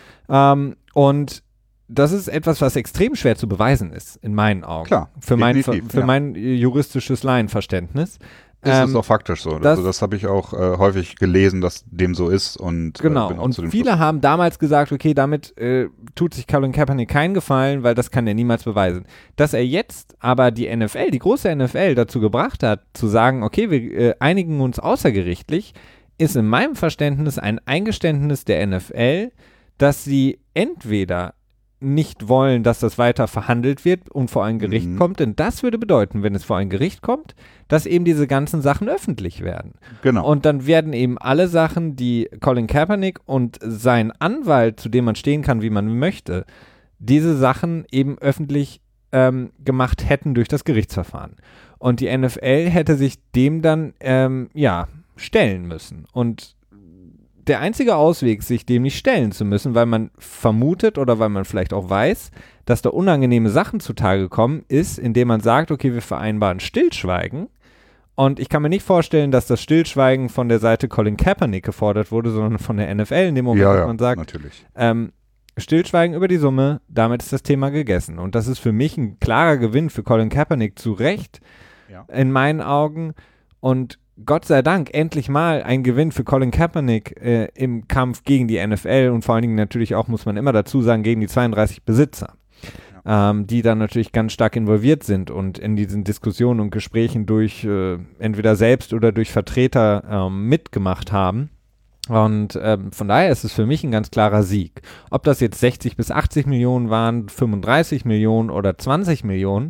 Und das ist etwas, was extrem schwer zu beweisen ist, in meinen Augen. Klar, für mein juristisches Laienverständnis. Ist es auch faktisch so. Das habe ich auch häufig gelesen, dass dem so ist. Und, genau, bin auch und zu dem viele Schluss. haben damals gesagt, okay, damit tut sich Colin Kaepernick keinen Gefallen, weil das kann er niemals beweisen. Dass er jetzt aber die NFL, die große NFL, dazu gebracht hat, zu sagen, okay, wir einigen uns außergerichtlich, ist in meinem Verständnis ein Eingeständnis der NFL, dass sie entweder nicht wollen, dass das weiter verhandelt wird und vor ein Gericht kommt, denn das würde bedeuten, wenn es vor ein Gericht kommt, dass eben diese ganzen Sachen öffentlich werden. Genau. Und dann werden eben alle Sachen, die Colin Kaepernick und sein Anwalt, zu dem man stehen kann, wie man möchte, diese Sachen eben öffentlich gemacht hätten durch das Gerichtsverfahren. Und die NFL hätte sich dem dann stellen müssen. Und der einzige Ausweg, sich dem nicht stellen zu müssen, weil man vermutet oder weil man vielleicht auch weiß, dass da unangenehme Sachen zutage kommen, ist, indem man sagt, okay, wir vereinbaren Stillschweigen. Und ich kann mir nicht vorstellen, dass das Stillschweigen von der Seite Colin Kaepernick gefordert wurde, sondern von der NFL in dem Moment, wo man sagt, natürlich. Stillschweigen über die Summe, damit ist das Thema gegessen. Und das ist für mich ein klarer Gewinn für Colin Kaepernick, zu Recht, in meinen Augen. Und Gott sei Dank endlich mal ein Gewinn für Colin Kaepernick im Kampf gegen die NFL und vor allen Dingen natürlich auch, muss man immer dazu sagen, gegen die 32 Besitzer. die dann natürlich ganz stark involviert sind und in diesen Diskussionen und Gesprächen durch entweder selbst oder durch Vertreter mitgemacht haben. Und von daher ist es für mich ein ganz klarer Sieg. Ob das jetzt 60 bis 80 Millionen waren, 35 Millionen oder 20 Millionen,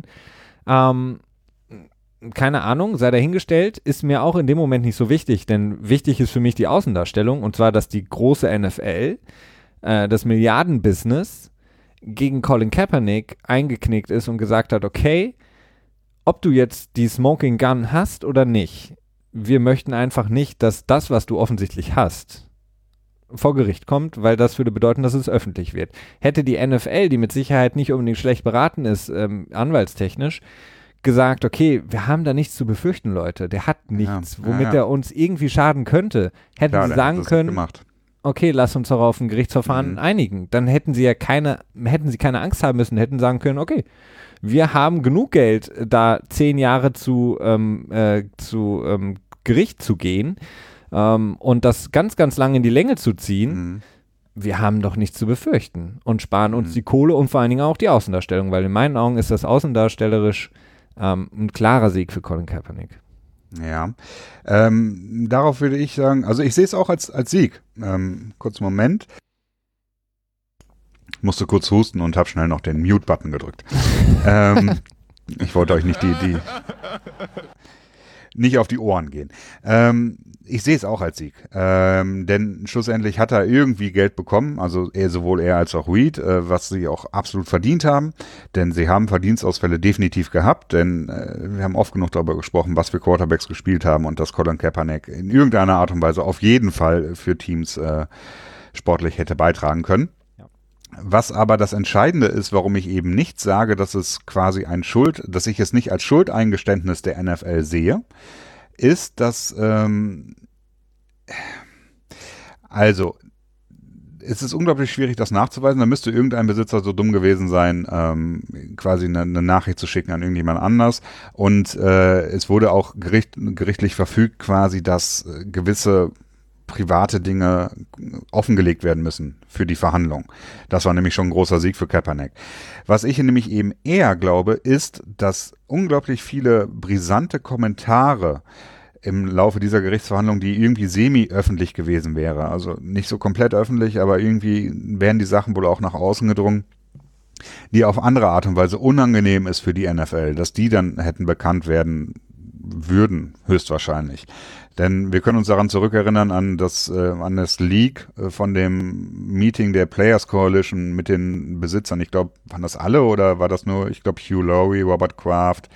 keine Ahnung, sei dahingestellt, ist mir auch in dem Moment nicht so wichtig, denn wichtig ist für mich die Außendarstellung, und zwar, dass die große NFL, das Milliardenbusiness, gegen Colin Kaepernick eingeknickt ist und gesagt hat, okay, ob du jetzt die Smoking Gun hast oder nicht, wir möchten einfach nicht, dass das, was du offensichtlich hast, vor Gericht kommt, weil das würde bedeuten, dass es öffentlich wird. Hätte die NFL, die mit Sicherheit nicht unbedingt schlecht beraten ist, anwaltstechnisch, gesagt, okay, wir haben da nichts zu befürchten, Leute, der hat nichts, womit er uns irgendwie schaden könnte, hätten sie sagen können, okay, lass uns doch auf ein Gerichtsverfahren einigen. Dann hätten sie keine Angst haben müssen, hätten sagen können, okay, wir haben genug Geld, da 10 Jahre zu Gericht zu gehen und das ganz, ganz lange in die Länge zu ziehen. Wir haben doch nichts zu befürchten und sparen uns die Kohle und vor allen Dingen auch die Außendarstellung, weil in meinen Augen ist das außendarstellerisch ein klarer Sieg für Colin Kaepernick. Ja, darauf würde ich sagen, also ich sehe es auch als Sieg. Kurzen Moment. Musste kurz husten und habe schnell noch den Mute-Button gedrückt. Ich wollte euch nicht auf die Ohren gehen. Ich sehe es auch als Sieg, denn schlussendlich hat er irgendwie Geld bekommen, also sowohl er als auch Reed, was sie auch absolut verdient haben, denn sie haben Verdienstausfälle definitiv gehabt, denn wir haben oft genug darüber gesprochen, was für Quarterbacks gespielt haben und dass Colin Kaepernick in irgendeiner Art und Weise auf jeden Fall für Teams sportlich hätte beitragen können. Was aber das Entscheidende ist, warum ich eben nicht sage, dass es quasi dass ich es nicht als Schuldeingeständnis der NFL sehe, ist, dass es ist unglaublich schwierig, das nachzuweisen. Da müsste irgendein Besitzer so dumm gewesen sein, quasi eine Nachricht zu schicken an irgendjemand anders. Und es wurde auch gerichtlich verfügt, quasi, dass gewisse private Dinge offengelegt werden müssen für die Verhandlung. Das war nämlich schon ein großer Sieg für Kaepernick. Was ich nämlich eben eher glaube, ist, dass unglaublich viele brisante Kommentare im Laufe dieser Gerichtsverhandlung, die irgendwie semi-öffentlich gewesen wäre, also nicht so komplett öffentlich, aber irgendwie wären die Sachen wohl auch nach außen gedrungen, die auf andere Art und Weise unangenehm ist für die NFL, dass die dann hätten bekannt werden würden, höchstwahrscheinlich. Denn wir können uns daran zurückerinnern an das Leak von dem Meeting der Players Coalition mit den Besitzern. Ich glaube, waren das alle oder war das nur, ich glaube, Hugh Laurie, Robert Kraft,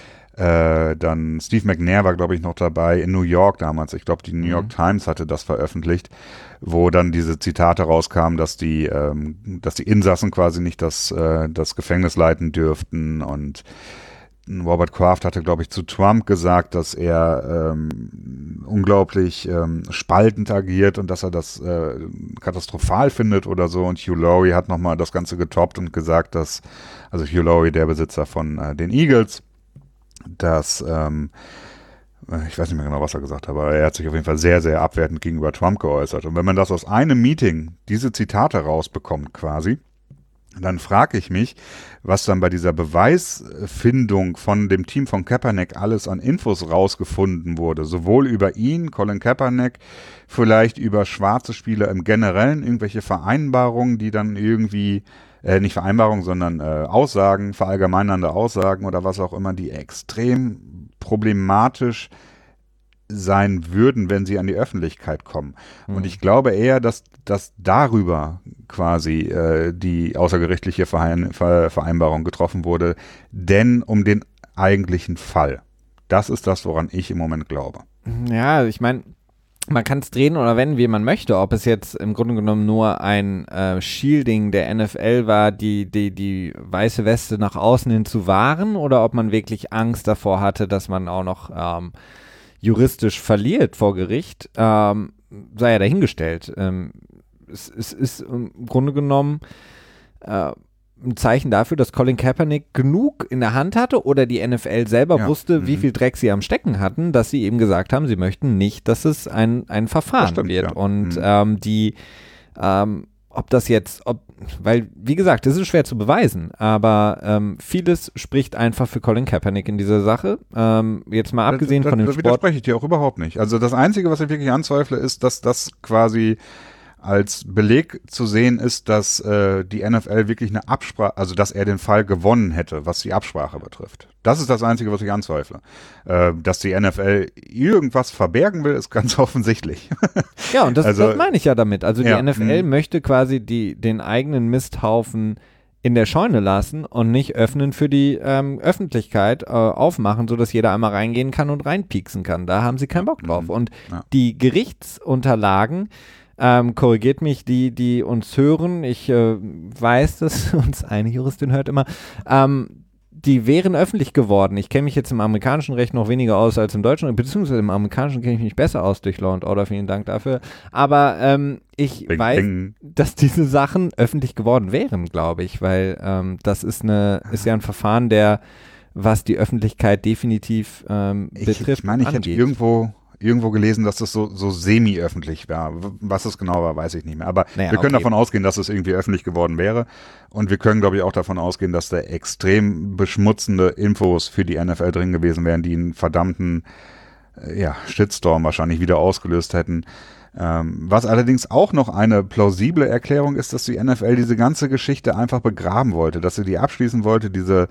dann Steve McNair war, glaube ich, noch dabei in New York damals. Ich glaube, die New York Times hatte das veröffentlicht, wo dann diese Zitate rauskamen, dass die Insassen quasi nicht das Gefängnis leiten dürften, und Robert Kraft hatte, glaube ich, zu Trump gesagt, dass er unglaublich spaltend agiert und dass er das katastrophal findet oder so. Und Hugh Laurie hat nochmal das Ganze getoppt und gesagt, also Hugh Laurie, der Besitzer von den Eagles, dass, ich weiß nicht mehr genau, was er gesagt hat, aber er hat sich auf jeden Fall sehr, sehr abwertend gegenüber Trump geäußert. Und wenn man das aus einem Meeting, diese Zitate rausbekommt quasi, dann frage ich mich, was dann bei dieser Beweisfindung von dem Team von Kaepernick alles an Infos rausgefunden wurde. Sowohl über ihn, Colin Kaepernick, vielleicht über schwarze Spieler im Generellen, irgendwelche Vereinbarungen, die dann irgendwie, nicht Vereinbarungen, sondern Aussagen, verallgemeinernde Aussagen oder was auch immer, die extrem problematisch sein würden, wenn sie an die Öffentlichkeit kommen. Und ich glaube eher, dass darüber quasi die außergerichtliche Vereinbarung getroffen wurde, denn um den eigentlichen Fall. Das ist das, woran ich im Moment glaube. Ja, ich meine, man kann es drehen oder wenden, wie man möchte. Ob es jetzt im Grunde genommen nur ein Shielding der NFL war, die weiße Weste nach außen hin zu wahren, oder ob man wirklich Angst davor hatte, dass man auch noch juristisch verliert vor Gericht, sei ja dahingestellt. Es ist im Grunde genommen ein Zeichen dafür, dass Colin Kaepernick genug in der Hand hatte oder die NFL selber wusste, wie viel Dreck sie am Stecken hatten, dass sie eben gesagt haben, sie möchten nicht, dass es ein Verfahren wird. Ja. Und ob das jetzt, weil, wie gesagt, das ist schwer zu beweisen, aber vieles spricht einfach für Colin Kaepernick in dieser Sache. Jetzt mal abgesehen von dem Da Sport. widerspreche ich dir auch überhaupt nicht. Also das Einzige, was ich wirklich anzweifle, ist, dass das quasi als Beleg zu sehen ist, dass die NFL wirklich eine Absprache, also dass er den Fall gewonnen hätte, was die Absprache betrifft. Das ist das Einzige, was ich anzweifle. Dass die NFL irgendwas verbergen will, ist ganz offensichtlich. Ja, und das meine ich ja damit. Also die ja, NFL möchte quasi den eigenen Misthaufen in der Scheune lassen und nicht öffnen für die Öffentlichkeit, aufmachen, sodass jeder einmal reingehen kann und reinpieksen kann. Da haben sie keinen Bock drauf. Und die Gerichtsunterlagen, korrigiert mich die uns hören, ich weiß, dass uns eine Juristin hört immer, die wären öffentlich geworden. Ich kenne mich jetzt im amerikanischen Recht noch weniger aus als im deutschen, beziehungsweise im amerikanischen kenne ich mich besser aus durch Law & Order, vielen Dank dafür. Aber ich weiß, dass diese Sachen öffentlich geworden wären, glaube ich, weil das ist ja ein Verfahren, was die Öffentlichkeit definitiv betrifft. Ich meine, ich hätte irgendwo gelesen, dass das so semi-öffentlich war. Was es genau war, weiß ich nicht mehr. Aber wir können davon ausgehen, dass es irgendwie öffentlich geworden wäre. Und wir können, glaube ich, auch davon ausgehen, dass da extrem beschmutzende Infos für die NFL drin gewesen wären, die einen verdammten Shitstorm wahrscheinlich wieder ausgelöst hätten. Was allerdings auch noch eine plausible Erklärung ist, dass die NFL diese ganze Geschichte einfach begraben wollte, dass sie die abschließen wollte, diese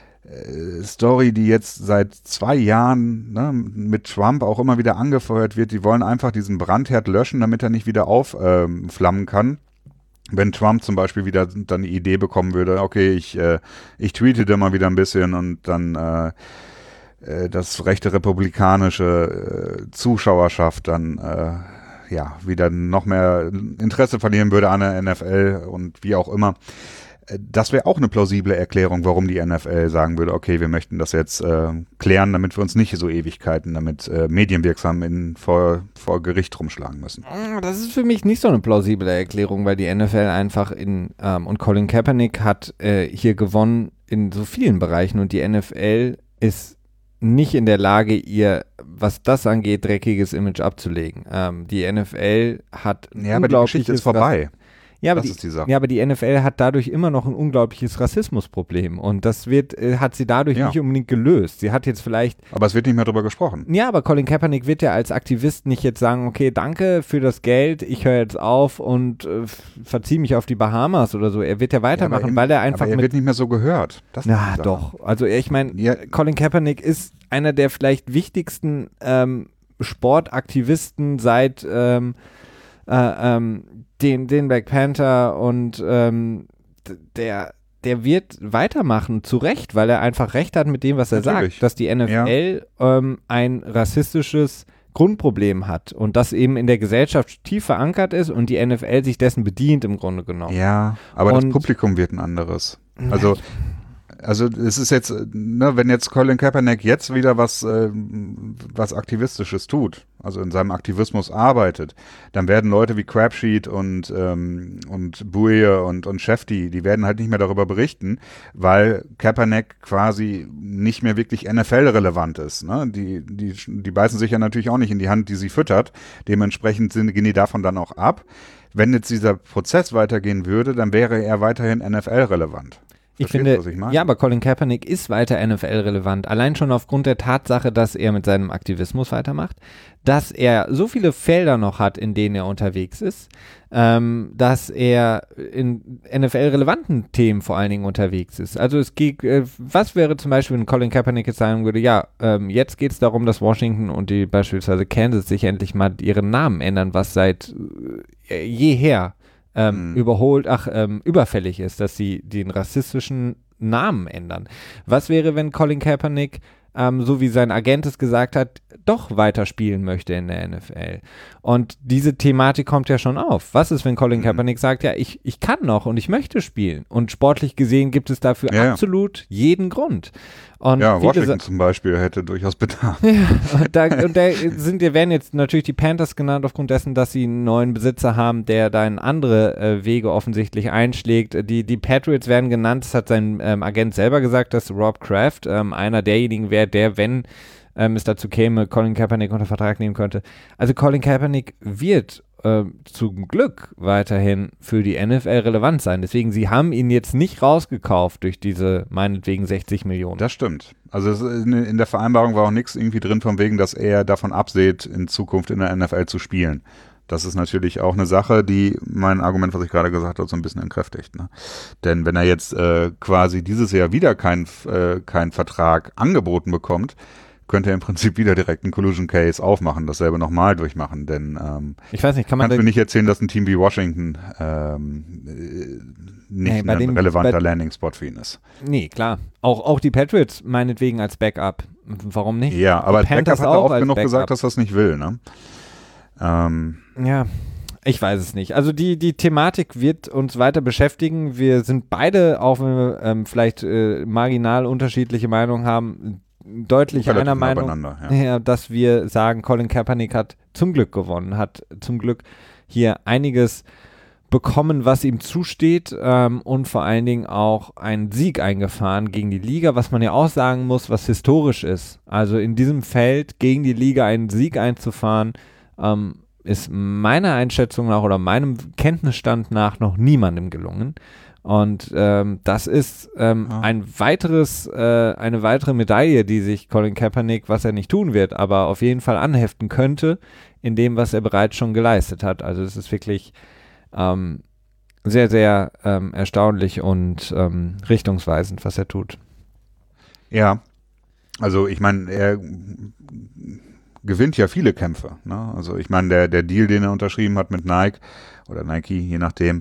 Story, die jetzt seit 2 Jahren mit Trump auch immer wieder angefeuert wird. Die wollen einfach diesen Brandherd löschen, damit er nicht wieder aufflammen kann. Wenn Trump zum Beispiel wieder dann die Idee bekommen würde, okay, ich tweete da mal wieder ein bisschen und dann das rechte republikanische Zuschauerschaft dann wieder noch mehr Interesse verlieren würde an der NFL und wie auch immer. Das wäre auch eine plausible Erklärung, warum die NFL sagen würde, okay, wir möchten das jetzt klären, damit wir uns nicht so Ewigkeiten damit medienwirksam vor Gericht rumschlagen müssen. Das ist für mich nicht so eine plausible Erklärung, weil die NFL einfach und Colin Kaepernick hat hier gewonnen in so vielen Bereichen und die NFL ist nicht in der Lage, ihr, was das angeht, dreckiges Image abzulegen. Die NFL hat aber die Geschichte ist vorbei. Ja, aber die NFL hat dadurch immer noch ein unglaubliches Rassismusproblem und das hat sie dadurch nicht unbedingt gelöst. Sie hat jetzt vielleicht... Aber es wird nicht mehr drüber gesprochen. Ja, aber Colin Kaepernick wird ja als Aktivist nicht jetzt sagen, okay, danke für das Geld, ich höre jetzt auf und verziehe mich auf die Bahamas oder so. Er wird ja weitermachen, weil er einfach... Aber er wird nicht mehr so gehört. Na doch, also ich meine, Colin Kaepernick ist einer der vielleicht wichtigsten Sportaktivisten seit... den Black Panther und der wird weitermachen, zu Recht, weil er einfach recht hat mit dem, was er sagt, dass die NFL ein rassistisches Grundproblem hat und das eben in der Gesellschaft tief verankert ist und die NFL sich dessen bedient im Grunde genommen. Ja, aber das Publikum wird ein anderes. Also es ist jetzt, wenn jetzt Colin Kaepernick jetzt wieder was Aktivistisches tut, also in seinem Aktivismus arbeitet, dann werden Leute wie Crabsheet und Bouye und Shefty, die werden halt nicht mehr darüber berichten, weil Kaepernick quasi nicht mehr wirklich NFL-relevant ist. Ne? Die beißen sich ja natürlich auch nicht in die Hand, die sie füttert. Dementsprechend gehen die davon dann auch ab. Wenn jetzt dieser Prozess weitergehen würde, dann wäre er weiterhin NFL-relevant. Ich finde, ja, aber Colin Kaepernick ist weiter NFL-relevant. Allein schon aufgrund der Tatsache, dass er mit seinem Aktivismus weitermacht, dass er so viele Felder noch hat, in denen er unterwegs ist, dass er in NFL-relevanten Themen vor allen Dingen unterwegs ist. Also es geht, was wäre zum Beispiel, wenn Colin Kaepernick jetzt sagen würde, jetzt geht es darum, dass Washington und die beispielsweise Kansas sich endlich mal ihren Namen ändern, was seit jeher überfällig ist, dass sie den rassistischen Namen ändern. Was wäre, wenn Colin Kaepernick, so wie sein Agent es gesagt hat, doch weiterspielen möchte in der NFL? Und diese Thematik kommt ja schon auf. Was ist, wenn Colin Kaepernick sagt, ja, ich kann noch und ich möchte spielen? Und sportlich gesehen gibt es dafür absolut jeden Grund. Und Washington zum Beispiel hätte durchaus Bedarf. Werden jetzt natürlich die Panthers genannt, aufgrund dessen, dass sie einen neuen Besitzer haben, der da in andere Wege offensichtlich einschlägt. Die Patriots werden genannt, das hat sein Agent selber gesagt, dass Rob Kraft einer derjenigen wäre, der, wenn es dazu käme, Colin Kaepernick unter Vertrag nehmen könnte. Also Colin Kaepernick wird zum Glück weiterhin für die NFL relevant sein. Deswegen, sie haben ihn jetzt nicht rausgekauft durch diese meinetwegen 60 Millionen. Das stimmt. Also in der Vereinbarung war auch nichts irgendwie drin von wegen, dass er davon absieht, in Zukunft in der NFL zu spielen. Das ist natürlich auch eine Sache, die mein Argument, was ich gerade gesagt habe, so ein bisschen entkräftigt. Ne? Denn wenn er jetzt quasi dieses Jahr wieder keinen Vertrag angeboten bekommt, könnte er im Prinzip wieder direkt einen Collusion Case aufmachen, dasselbe nochmal durchmachen. Denn ich weiß nicht, kannst mir nicht erzählen, dass ein Team wie Washington nicht ein relevanter Landing-Spot für ihn ist. Nee, klar. Auch die Patriots meinetwegen als Backup. Warum nicht? Ja, aber als Backup hat er oft genug gesagt, dass er es nicht will, ne? Ja, ich weiß es nicht. Also die Thematik wird uns weiter beschäftigen. Wir sind beide, auch wenn wir vielleicht marginal unterschiedliche Meinungen haben, deutlich einer Meinung, dass wir sagen, Colin Kaepernick hat zum Glück gewonnen, hat zum Glück hier einiges bekommen, was ihm zusteht, und vor allen Dingen auch einen Sieg eingefahren gegen die Liga, was man ja auch sagen muss, was historisch ist. Also in diesem Feld gegen die Liga einen Sieg einzufahren, ist meiner Einschätzung nach oder meinem Kenntnisstand nach noch niemandem gelungen. Und das ist eine weitere Medaille, die sich Colin Kaepernick, was er nicht tun wird, aber auf jeden Fall anheften könnte, in dem, was er bereits schon geleistet hat. Also es ist wirklich sehr, sehr erstaunlich und richtungsweisend, was er tut. Ja, also ich meine, er gewinnt ja viele Kämpfe. Ne? Also ich meine, der Deal, den er unterschrieben hat mit Nike oder Nike, je nachdem,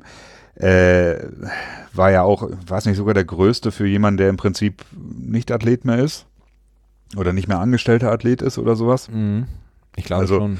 war ja auch, weiß nicht, sogar der größte für jemanden, der im Prinzip nicht Athlet mehr ist oder nicht mehr angestellter Athlet ist oder sowas. Ich glaube schon.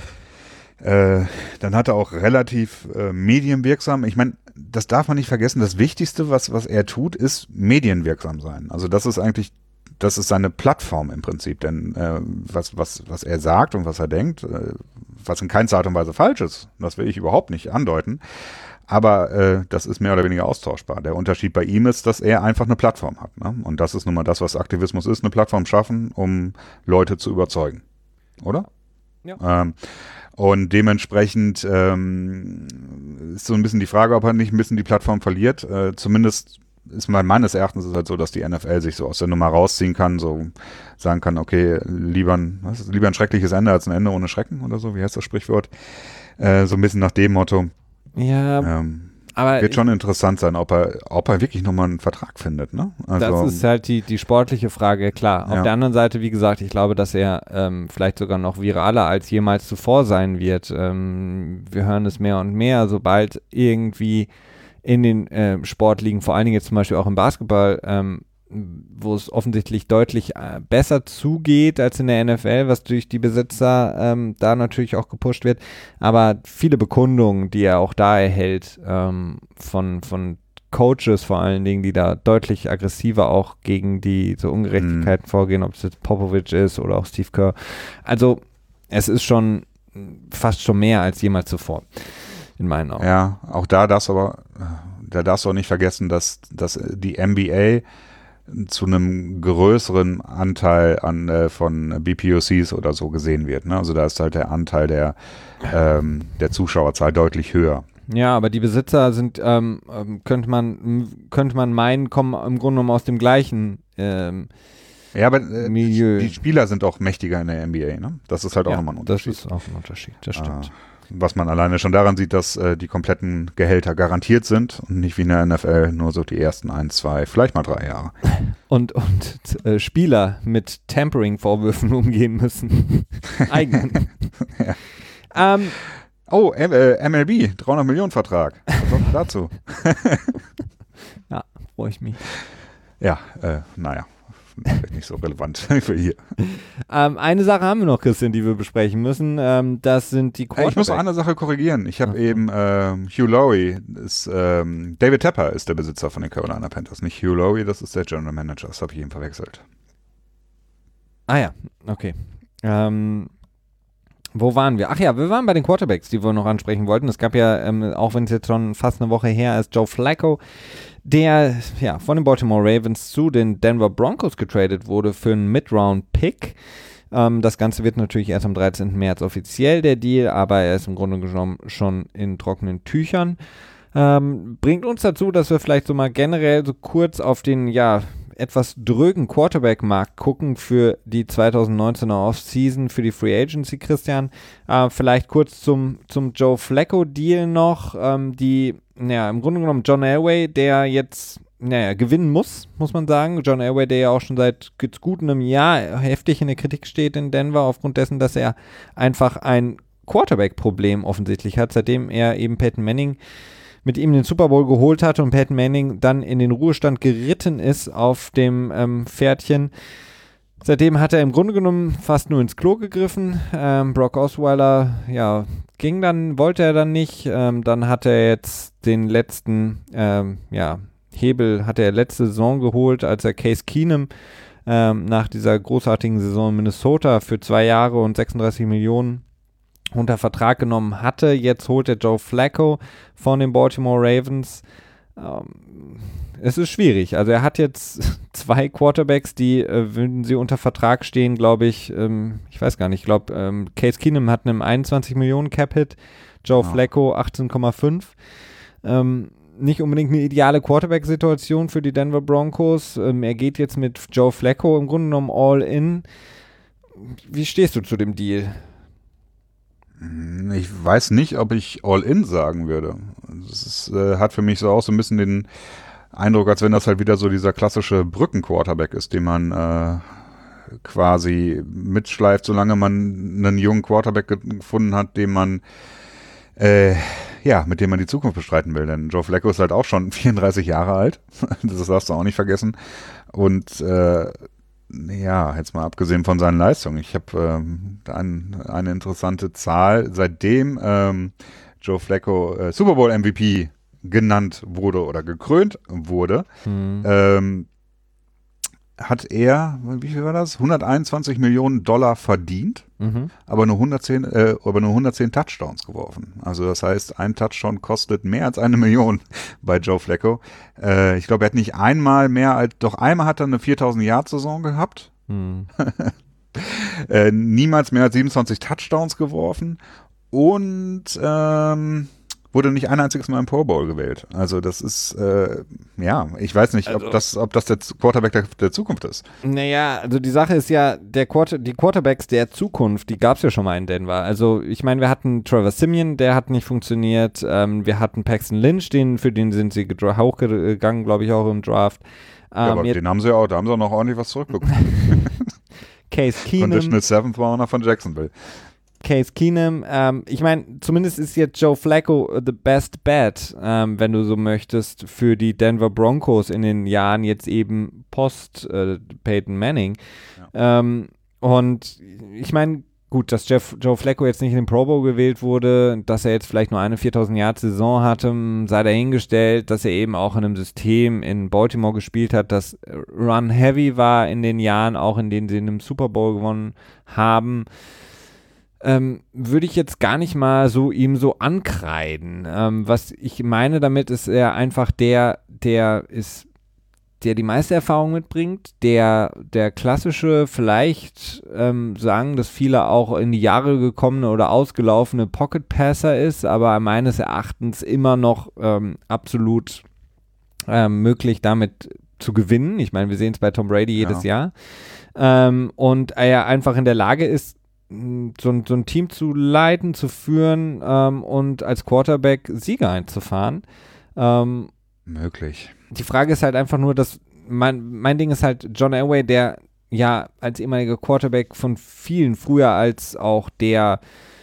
Dann hat er auch relativ medienwirksam, ich meine, das darf man nicht vergessen, das Wichtigste, was er tut, ist medienwirksam sein. Also das ist seine Plattform im Prinzip, denn was er sagt und was er denkt, was in keinster Art und Weise falsch ist, das will ich überhaupt nicht andeuten, aber das ist mehr oder weniger austauschbar. Der Unterschied bei ihm ist, dass er einfach eine Plattform hat. Ne? Und das ist nun mal das, was Aktivismus ist, eine Plattform schaffen, um Leute zu überzeugen. Oder? Ja. Und dementsprechend ist so ein bisschen die Frage, ob er nicht ein bisschen die Plattform verliert. Zumindest ist meines Erachtens ist es halt so, dass die NFL sich so aus der Nummer rausziehen kann, so sagen kann, okay, lieber ein schreckliches Ende als ein Ende ohne Schrecken oder so, wie heißt das Sprichwort? So ein bisschen nach dem Motto. Ja, aber wird schon interessant sein, ob er wirklich nochmal einen Vertrag findet, ne? Also, das ist halt die sportliche Frage, klar. Auf der anderen Seite, wie gesagt, ich glaube, dass er vielleicht sogar noch viraler als jemals zuvor sein wird. Wir hören es mehr und mehr, sobald irgendwie in den Sportligen, vor allen Dingen jetzt zum Beispiel auch im Basketball, wo es offensichtlich deutlich besser zugeht als in der NFL, was durch die Besitzer da natürlich auch gepusht wird, aber viele Bekundungen, die er auch da erhält, von Coaches vor allen Dingen, die da deutlich aggressiver auch gegen die so Ungerechtigkeiten vorgehen, ob es jetzt Popovich ist oder auch Steve Kerr. Also es ist schon fast schon mehr als jemals zuvor, in meinen Augen. Ja, auch da darfst du auch nicht vergessen, dass die NBA zu einem größeren Anteil von BPOCs oder so gesehen wird. Ne? Also da ist halt der Anteil der Zuschauerzahl deutlich höher. Ja, aber die Besitzer sind, könnte man meinen, kommen im Grunde genommen aus dem gleichen ja, aber Milieu. Die Spieler sind auch mächtiger in der NBA. Ne? Das ist halt auch nochmal ein Unterschied. Das ist auch ein Unterschied, das stimmt. Was man alleine schon daran sieht, dass die kompletten Gehälter garantiert sind und nicht wie in der NFL nur so die ersten 1, 2, vielleicht mal 3 Jahre. Und Spieler mit Tampering-Vorwürfen umgehen müssen. Eigenen. Ja. MLB, 300 Millionen Vertrag. Was kommt dazu? Ja, freue ich mich. Ja, naja. Vielleicht nicht so relevant für hier. Eine Sache haben wir noch, Christian, die wir besprechen müssen. Das sind die Quarterbacks. Ich muss noch eine Sache korrigieren. Ich habe eben Hugh Laurie, David Tepper ist der Besitzer von den Carolina Panthers. Nicht Hugh Laurie, das ist der General Manager. Das habe ich eben verwechselt. Ah ja, okay. Wo waren wir? Ach ja, wir waren bei den Quarterbacks, die wir noch ansprechen wollten. Es gab ja, auch wenn es jetzt schon fast eine Woche her ist, Joe Flacco, der ja von den Baltimore Ravens zu den Denver Broncos getradet wurde für einen Mid-Round-Pick. Das Ganze wird natürlich erst am 13. März offiziell, der Deal, aber er ist im Grunde genommen schon in trockenen Tüchern. Bringt uns dazu, dass wir vielleicht so mal generell so kurz auf den, etwas drögen Quarterback-Markt gucken für die 2019er Offseason, für die Free Agency, Christian. Vielleicht kurz zum Joe Flacco-Deal noch. Im Grunde genommen John Elway, der jetzt gewinnen muss man sagen. John Elway, der ja auch schon seit gut einem Jahr heftig in der Kritik steht in Denver, aufgrund dessen, dass er einfach ein Quarterback-Problem offensichtlich hat, seitdem er eben Peyton Manning mit ihm den Super Bowl geholt hatte und Peyton Manning dann in den Ruhestand geritten ist auf dem Pferdchen. Seitdem hat er im Grunde genommen fast nur ins Klo gegriffen. Brock Osweiler, wollte er dann nicht. Dann hat er jetzt den letzten, Hebel hat er letzte Saison geholt, als er Case Keenum nach dieser großartigen Saison in Minnesota für 2 Jahre und 36 Millionen unter Vertrag genommen hatte. Jetzt holt er Joe Flacco von den Baltimore Ravens. Es ist schwierig. Also er hat jetzt 2 Quarterbacks, die, wenn sie unter Vertrag stehen, glaube ich, ich weiß gar nicht, ich glaube, Case Keenum hat einen 21 Millionen Cap-Hit, Joe Flacco 18,5. Nicht unbedingt eine ideale Quarterback-Situation für die Denver Broncos. Er geht jetzt mit Joe Flacco im Grunde genommen all in. Wie stehst du zu dem Deal? Ich weiß nicht, ob ich All-In sagen würde. Das hat für mich so auch so ein bisschen den Eindruck, als wenn das halt wieder so dieser klassische Brücken-Quarterback ist, den man quasi mitschleift, solange man einen jungen Quarterback gefunden hat, den man mit dem man die Zukunft bestreiten will. Denn Joe Flacco ist halt auch schon 34 Jahre alt. Das darfst du auch nicht vergessen. Und jetzt mal abgesehen von seinen Leistungen. Ich habe eine interessante Zahl. Seitdem Joe Flacco Super Bowl MVP genannt wurde oder gekrönt wurde, hat er, wie viel war das? 121 Millionen Dollar verdient, aber nur 110 Touchdowns geworfen. Also das heißt, ein Touchdown kostet mehr als 1 Million bei Joe Flacco. Ich glaube, er hat nicht einmal einmal hat er eine 4000-Yard-Saison gehabt. Niemals mehr als 27 Touchdowns geworfen und wurde nicht ein einziges Mal im Pro Bowl gewählt. Also das ist, ich weiß nicht, ob das der Quarterback der Zukunft ist. Naja, also die Sache ist ja, die Quarterbacks der Zukunft, die gab es ja schon mal in Denver. Also ich meine, wir hatten Trevor Siemian, der hat nicht funktioniert. Wir hatten Paxton Lynch, für den sind sie hochgegangen, glaube ich, auch im Draft. Aber den haben sie auch, da haben sie auch noch ordentlich was zurückbekommen. Case Keenum. Conditional 7th war auch noch von Jacksonville. Case Keenum, ich meine, zumindest ist jetzt Joe Flacco the best bet, wenn du so möchtest, für die Denver Broncos in den Jahren jetzt eben post Peyton Manning. Ja. Und ich meine, gut, dass Joe Flacco jetzt nicht in den Pro Bowl gewählt wurde, dass er jetzt vielleicht nur eine 4000-Yard-Saison hatte, sei dahingestellt, dass er eben auch in einem System in Baltimore gespielt hat, das Run-Heavy war in den Jahren, auch in denen sie in einem Super Bowl gewonnen haben. Würde ich jetzt gar nicht mal so ihm so ankreiden. Was ich meine damit ist er einfach der die meiste Erfahrung mitbringt, der klassische, vielleicht sagen das viele auch in die Jahre gekommene oder ausgelaufene Pocket Passer ist, aber meines Erachtens immer noch absolut möglich damit zu gewinnen. Ich meine, wir sehen es bei Tom Brady jedes Jahr. Und er einfach in der Lage ist, so ein Team zu leiten, zu führen und als Quarterback Siege einzufahren. Möglich. Die Frage ist halt einfach nur, dass mein Ding ist halt John Elway, der ja als ehemaliger Quarterback von vielen früher als auch der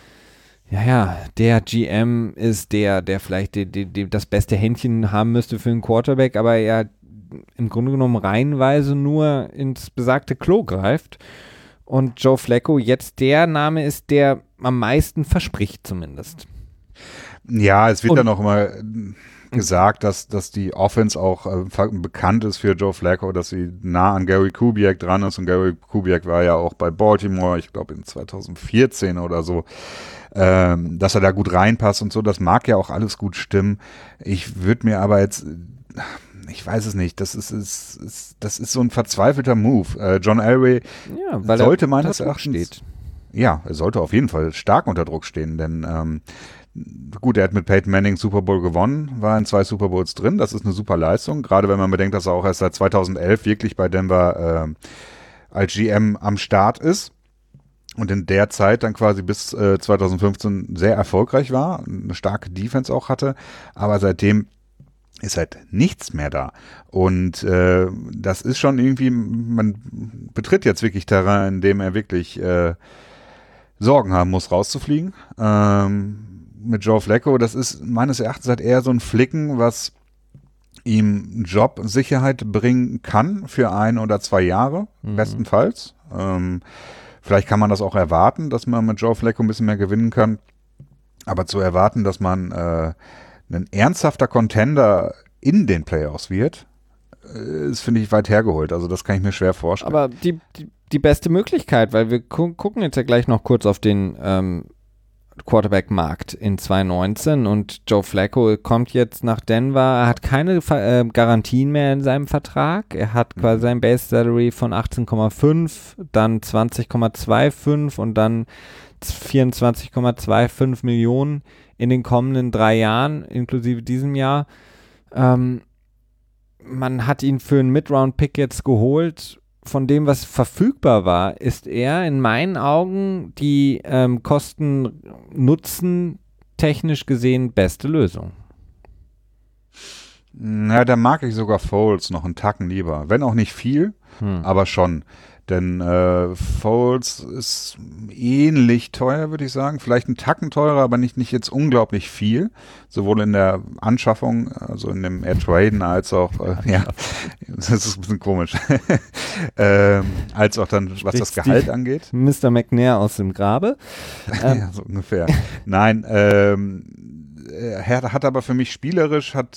GM ist, der vielleicht das beste Händchen haben müsste für einen Quarterback, aber er im Grunde genommen reihenweise nur ins besagte Klo greift. Und Joe Flacco jetzt der Name ist, der am meisten verspricht zumindest. Ja, es wird dann auch immer gesagt, dass die Offense auch bekannt ist für Joe Flacco, dass sie nah an Gary Kubiak dran ist. Und Gary Kubiak war ja auch bei Baltimore, ich glaube in 2014 oder so, dass er da gut reinpasst und so. Das mag ja auch alles gut stimmen. Ich würde mir aber jetzt ich weiß es nicht. Das ist so ein verzweifelter Move. John Elway weil sollte er meines unter Druck Erachtens steht. Ja, er sollte auf jeden Fall stark unter Druck stehen, denn gut, er hat mit Peyton Manning Super Bowl gewonnen, war in 2 Super Bowls drin, das ist eine super Leistung, gerade wenn man bedenkt, dass er auch erst seit 2011 wirklich bei Denver als GM am Start ist und in der Zeit dann quasi bis 2015 sehr erfolgreich war, eine starke Defense auch hatte, aber seitdem ist halt nichts mehr da. Und das ist schon irgendwie, man betritt jetzt wirklich Terrain, in dem er wirklich Sorgen haben muss, rauszufliegen. Mit Joe Flacco, das ist meines Erachtens halt eher so ein Flicken, was ihm Jobsicherheit bringen kann für 1 oder 2 Jahre, bestenfalls. Vielleicht kann man das auch erwarten, dass man mit Joe Flacco ein bisschen mehr gewinnen kann. Aber zu erwarten, dass man ein ernsthafter Contender in den Playoffs wird, ist, finde ich, weit hergeholt. Also das kann ich mir schwer vorstellen. Aber die beste Möglichkeit, weil wir gucken jetzt ja gleich noch kurz auf den Quarterback-Markt in 2019 und Joe Flacco kommt jetzt nach Denver, er hat keine Garantien mehr in seinem Vertrag, er hat quasi sein Base-Salary von 18,5, dann 20,25 und dann 24,25 Millionen in den kommenden 3 Jahren, inklusive diesem Jahr. Man hat ihn für einen Mid-Round-Pick jetzt geholt. Von dem, was verfügbar war, ist er in meinen Augen die Kosten-Nutzen technisch gesehen beste Lösung. Ja, da mag ich sogar Foles noch einen Tacken lieber. Wenn auch nicht viel, aber schon. Denn Foles ist ähnlich teuer, würde ich sagen. Vielleicht einen Tacken teurer, aber nicht jetzt unglaublich viel. Sowohl in der Anschaffung, also in dem Traden, als auch, ja, das ist ein bisschen komisch, als auch dann, was das Gehalt angeht. Mr. McNair aus dem Grabe. Ja, so ungefähr. Nein, er hat aber für mich spielerisch, hat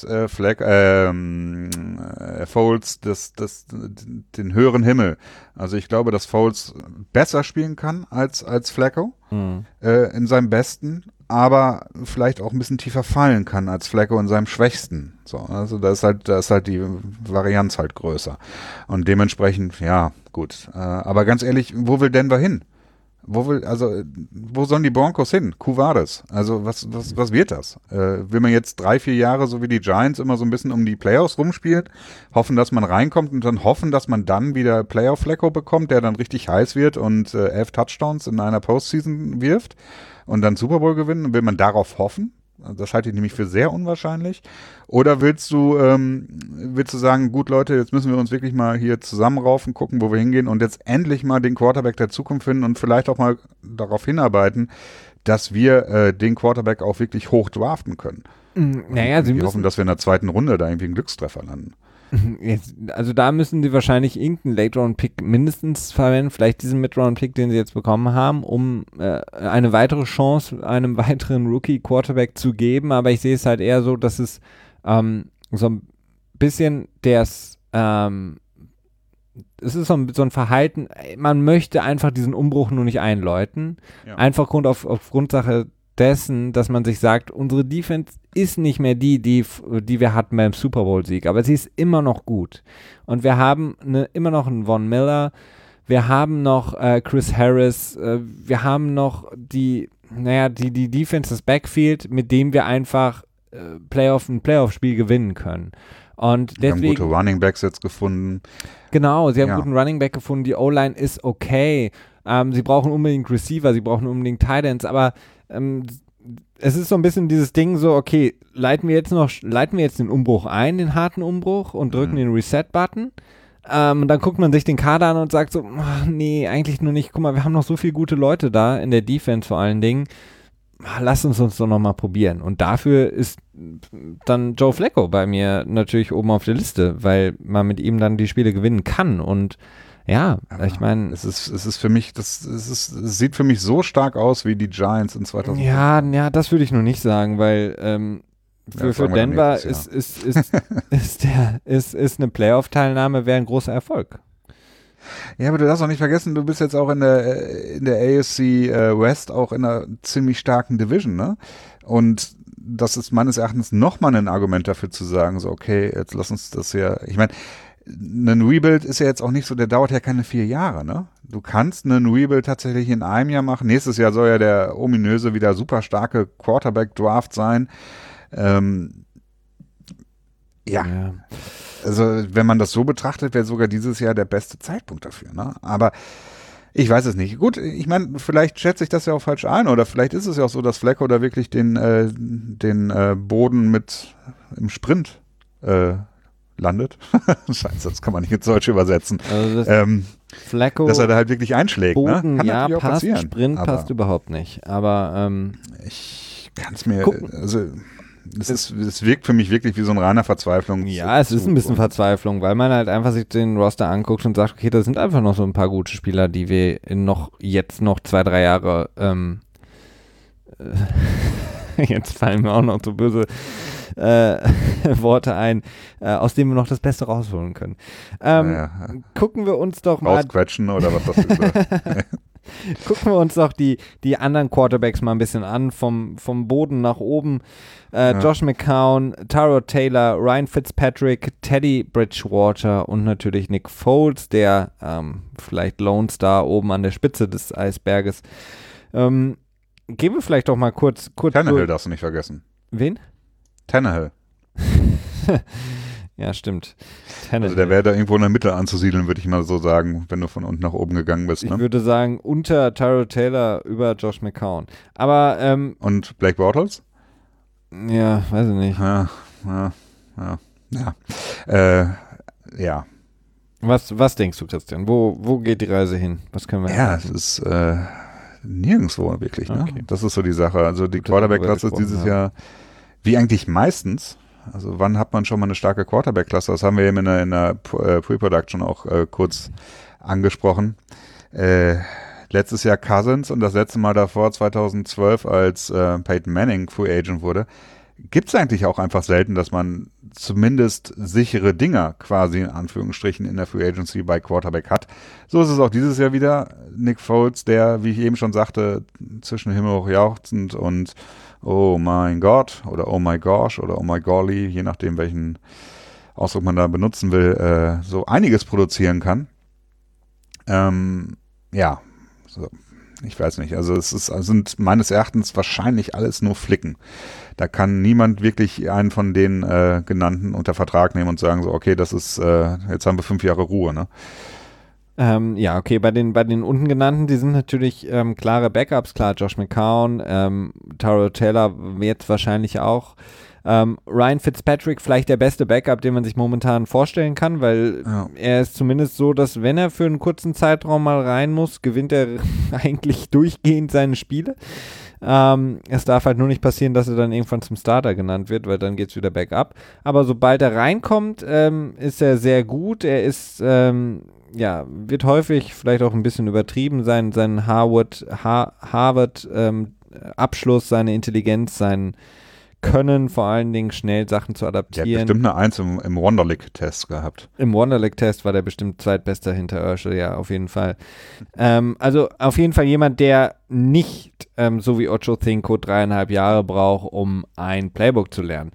Foles den höheren Himmel. Also ich glaube, dass Foles besser spielen kann als Flacco in seinem Besten, aber vielleicht auch ein bisschen tiefer fallen kann als Flacco in seinem Schwächsten. So, also da ist halt die Varianz halt größer. Und dementsprechend, ja, gut. Aber ganz ehrlich, wo will Denver hin? Wo sollen die Broncos hin? Kuvares. Also was wird das? Will man jetzt 3, 4 Jahre, so wie die Giants, immer so ein bisschen um die Playoffs rumspielt, hoffen, dass man reinkommt und dann hoffen, dass man dann wieder Playoff-Flecko bekommt, der dann richtig heiß wird und 11 Touchdowns in einer Postseason wirft und dann Super Bowl gewinnen? Will man darauf hoffen? Das halte ich nämlich für sehr unwahrscheinlich. Oder willst du sagen, gut Leute, jetzt müssen wir uns wirklich mal hier zusammenraufen, gucken, wo wir hingehen und jetzt endlich mal den Quarterback der Zukunft finden und vielleicht auch mal darauf hinarbeiten, dass wir den Quarterback auch wirklich hoch draften können. Naja, wir hoffen, dass wir in der 2. Runde da irgendwie einen Glückstreffer landen. Also da müssen sie wahrscheinlich irgendeinen Late-Round-Pick mindestens verwenden, vielleicht diesen Mid-Round-Pick, den sie jetzt bekommen haben, um eine weitere Chance einem weiteren Rookie-Quarterback zu geben, aber ich sehe es halt eher so, dass es so ein bisschen es ist so ein Verhalten, man möchte einfach diesen Umbruch nur nicht einläuten, einfach auf Grundsache dessen, dass man sich sagt, unsere Defense ist nicht mehr die wir hatten beim Super Bowl-Sieg, aber sie ist immer noch gut. Und wir haben immer noch einen Von Miller, wir haben noch Chris Harris, wir haben noch die Defense, das Backfield, mit dem wir einfach ein Playoff-Spiel gewinnen können. Und deswegen, wir haben gute Running Backs jetzt gefunden. Genau, sie haben einen guten Running Back gefunden, die O-Line ist okay. Sie brauchen unbedingt Receiver, sie brauchen unbedingt Tight Ends, aber es ist so ein bisschen dieses Ding so, okay, leiten wir jetzt den Umbruch ein, den harten Umbruch und drücken den Reset-Button und dann guckt man sich den Kader an und sagt so, nee, eigentlich nur nicht, guck mal, wir haben noch so viele gute Leute da, in der Defense vor allen Dingen, lass uns doch nochmal probieren und dafür ist dann Joe Flacco bei mir natürlich oben auf der Liste, weil man mit ihm dann die Spiele gewinnen kann und ja, ich meine, es ist für mich, es sieht für mich so stark aus wie die Giants in 2000. Ja, das würde ich noch nicht sagen, weil für Denver ist eine Playoff-Teilnahme wäre ein großer Erfolg. Ja, aber du darfst auch nicht vergessen, du bist jetzt auch in der AFC West auch in einer ziemlich starken Division, ne? Und das ist meines Erachtens nochmal ein Argument dafür zu sagen, so okay, jetzt lass uns das ja, ich meine, ein Rebuild ist ja jetzt auch nicht so, der dauert ja keine 4 Jahre, ne? Du kannst einen Rebuild tatsächlich in einem Jahr machen. Nächstes Jahr soll ja der ominöse, wieder super starke Quarterback-Draft sein. Ja. Also wenn man das so betrachtet, wäre sogar dieses Jahr der beste Zeitpunkt dafür, ne? Aber ich weiß es nicht. Gut, ich meine, vielleicht schätze ich das ja auch falsch ein oder vielleicht ist es ja auch so, dass Flacco da wirklich den Boden mit im Sprint landet. Scheiße, das kann man nicht ins Deutsche übersetzen. Also Flacco, dass er da halt wirklich einschlägt. Boden, ne? Kann ja, natürlich auch passt, passieren. Sprint passt überhaupt nicht. Aber ich kann es mir, also es wirkt für mich wirklich wie so ein reiner Verzweiflung. Ja, es ist ein bisschen Verzweiflung, weil man halt einfach sich den Roster anguckt und sagt, okay, da sind einfach noch so ein paar gute Spieler, die wir jetzt noch 2-3 Jahre jetzt fallen mir auch noch so böse Worte ein, aus denen wir noch das Beste rausholen können. Gucken wir uns doch mal rausquetschen oder was das ist. Gucken wir uns doch die anderen Quarterbacks mal ein bisschen an, vom Boden nach oben. Josh McCown, Tyrod Taylor, Ryan Fitzpatrick, Teddy Bridgewater und natürlich Nick Foles, der vielleicht Lone Star oben an der Spitze des Eisberges. Gehen wir vielleicht doch mal kurz Tannehill darfst du nicht vergessen. Wen? Tannehill. Ja, stimmt. Also der wäre da irgendwo in der Mitte anzusiedeln, würde ich mal so sagen, wenn du von unten nach oben gegangen bist. Ne? Ich würde sagen, unter Tyrod Taylor, über Josh McCown. Aber und Blake Bortles? Ja, weiß ich nicht. Ja. Was denkst du, Christian? Wo geht die Reise hin? Was können wir erwarten? Es ist nirgendwo wirklich. Ne? Okay. Das ist so die Sache. Also die Quarterback-Klasse ist dieses Jahr, wie eigentlich meistens, also wann hat man schon mal eine starke Quarterback-Klasse? Das haben wir eben in der Pre-Production auch kurz angesprochen. Letztes Jahr Cousins und das letzte Mal davor 2012, als Peyton Manning Free Agent wurde. Gibt es eigentlich auch einfach selten, dass man zumindest sichere Dinger quasi in Anführungsstrichen in der Free Agency bei Quarterback hat. So ist es auch dieses Jahr wieder. Nick Foles, der, wie ich eben schon sagte, zwischen Himmel hoch jauchzend und oh mein Gott oder oh my gosh oder oh my golly, je nachdem welchen Ausdruck man da benutzen will, so einiges produzieren kann. Ja, so. Ich weiß nicht, also sind meines Erachtens wahrscheinlich alles nur Flicken. Da kann niemand wirklich einen von den genannten unter Vertrag nehmen und sagen so, okay, das ist, jetzt haben wir 5 Jahre Ruhe, ne? Ja, okay, bei den unten genannten, die sind natürlich klare Backups, klar, Josh McCown, Tyrod Taylor jetzt wahrscheinlich auch. Ryan Fitzpatrick vielleicht der beste Backup, den man sich momentan vorstellen kann, weil er ist zumindest so, dass wenn er für einen kurzen Zeitraum mal rein muss, gewinnt er eigentlich durchgehend seine Spiele. Es darf halt nur nicht passieren, dass er dann irgendwann zum Starter genannt wird, weil dann geht es wieder Backup. Aber sobald er reinkommt, ist er sehr gut. Er ist, wird häufig vielleicht auch ein bisschen übertrieben, sein Harvard Abschluss, seine Intelligenz, sein Können, vor allen Dingen schnell Sachen zu adaptieren. Der hat bestimmt eine 1 im Wonderlic-Test gehabt. Im Wonderlic-Test war der bestimmt zweitbester hinter Urschel, ja, auf jeden Fall. Also auf jeden Fall jemand, der nicht, so wie Ocho Cinco, 3,5 Jahre braucht, um ein Playbook zu lernen.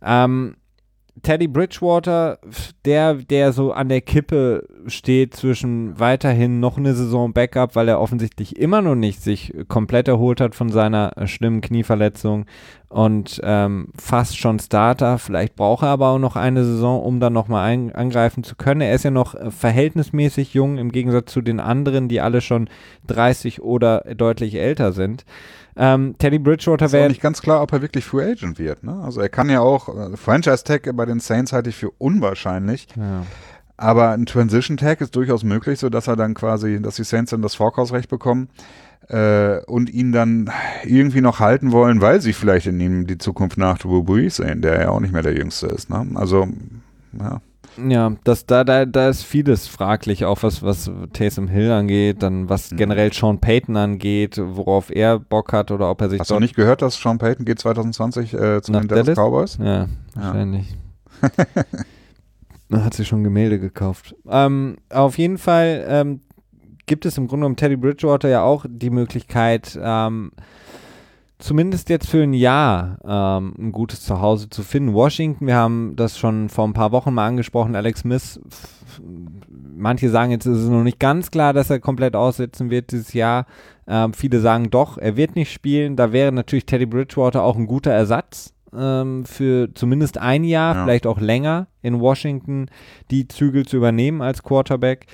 Teddy Bridgewater, der so an der Kippe steht zwischen weiterhin noch eine Saison Backup, weil er offensichtlich immer noch nicht sich komplett erholt hat von seiner schlimmen Knieverletzung und fast schon Starter. Vielleicht braucht er aber auch noch eine Saison, um dann nochmal angreifen zu können. Er ist ja noch verhältnismäßig jung im Gegensatz zu den anderen, die alle schon 30 oder deutlich älter sind. Teddy Bridgewater wäre... Ist auch nicht ganz klar, ob er wirklich Free Agent wird. Ne? Also er kann ja auch, Franchise-Tag bei den Saints halte ich für unwahrscheinlich. Ja. Aber ein Transition-Tag ist durchaus möglich, sodass er dann quasi, dass die Saints dann das Vorkaufsrecht bekommen und ihn dann irgendwie noch halten wollen, weil sie vielleicht in ihm die Zukunft nach Drew Brees sehen, der ja auch nicht mehr der Jüngste ist. Ne? Also, ja. Ja, da ist vieles fraglich, auch was Taysom Hill angeht, dann was generell Sean Payton angeht, worauf er Bock hat oder ob er sich... Hast du nicht gehört, dass Sean Payton geht 2020 zu den Dallas Cowboys? Ja, wahrscheinlich. Hat sich schon Gemälde gekauft. Auf jeden Fall gibt es im Grunde genommen Teddy Bridgewater ja auch die Möglichkeit, zumindest jetzt für ein Jahr ein gutes Zuhause zu finden. Washington, wir haben das schon vor ein paar Wochen mal angesprochen, Alex Smith, manche sagen, jetzt ist es noch nicht ganz klar, dass er komplett aussetzen wird dieses Jahr. Viele sagen doch, er wird nicht spielen. Da wäre natürlich Teddy Bridgewater auch ein guter Ersatz für zumindest ein Jahr, vielleicht auch länger in Washington die Zügel zu übernehmen als Quarterback.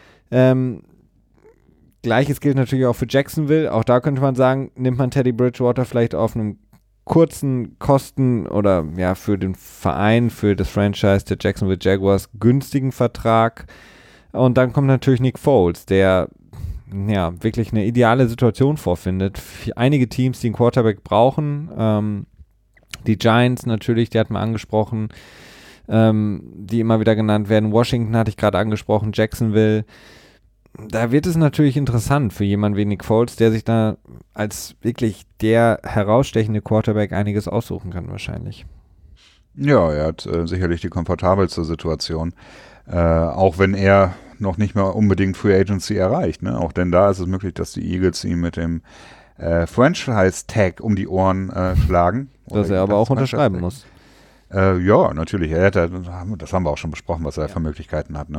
Gleiches gilt natürlich auch für Jacksonville. Auch da könnte man sagen, nimmt man Teddy Bridgewater vielleicht auf einem kurzen Kosten oder ja für den Verein, für das Franchise der Jacksonville Jaguars günstigen Vertrag. Und dann kommt natürlich Nick Foles, der ja wirklich eine ideale Situation vorfindet. Für einige Teams, die einen Quarterback brauchen, die Giants natürlich, die hatten wir angesprochen, die immer wieder genannt werden. Washington hatte ich gerade angesprochen, Jacksonville. Da wird es natürlich interessant für jemanden wie Nick Foles, der sich da als wirklich der herausstechende Quarterback einiges aussuchen kann wahrscheinlich. Ja, er hat sicherlich die komfortabelste Situation, auch wenn er noch nicht mal unbedingt Free Agency erreicht. Ne? Auch denn da ist es möglich, dass die Eagles ihm mit dem Franchise-Tag um die Ohren schlagen. Dass er aber auch unterschreiben muss. Ja, natürlich. Das haben wir auch schon besprochen, was er für Möglichkeiten hat. Ne?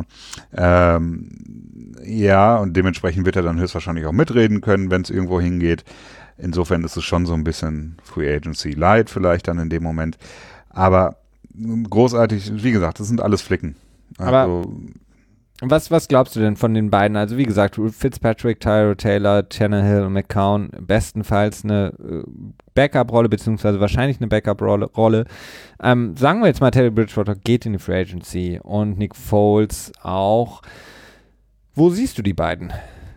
Ja, und dementsprechend wird er dann höchstwahrscheinlich auch mitreden können, wenn es irgendwo hingeht. Insofern ist es schon so ein bisschen Free Agency Light vielleicht dann in dem Moment. Aber großartig, wie gesagt, das sind alles Flicken. Also, was glaubst du denn von den beiden? Also wie gesagt, Fitzpatrick, Tyrod Taylor, Tannehill und McCown, bestenfalls eine Backup-Rolle, beziehungsweise wahrscheinlich eine Backup-Rolle. Sagen wir jetzt mal, Teddy Bridgewater geht in die Free Agency und Nick Foles auch. Wo siehst du die beiden?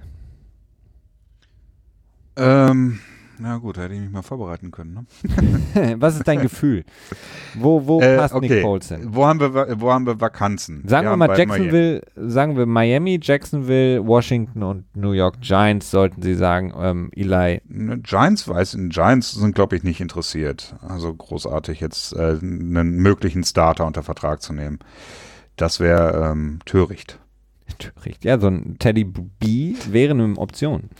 Na gut, da hätte ich mich mal vorbereiten können. Ne? Was ist dein Gefühl? Wo passt okay. Nick Foles hin? Wo haben wir Vakanzen? Sagen wir mal Jacksonville, sagen wir Miami, Jacksonville, Washington und New York Giants, sollten sie sagen, Eli. Giants sind, glaube ich, nicht interessiert. Also großartig jetzt einen möglichen Starter unter Vertrag zu nehmen. Das wäre töricht. Töricht, ja, so ein Teddy B wäre eine Option.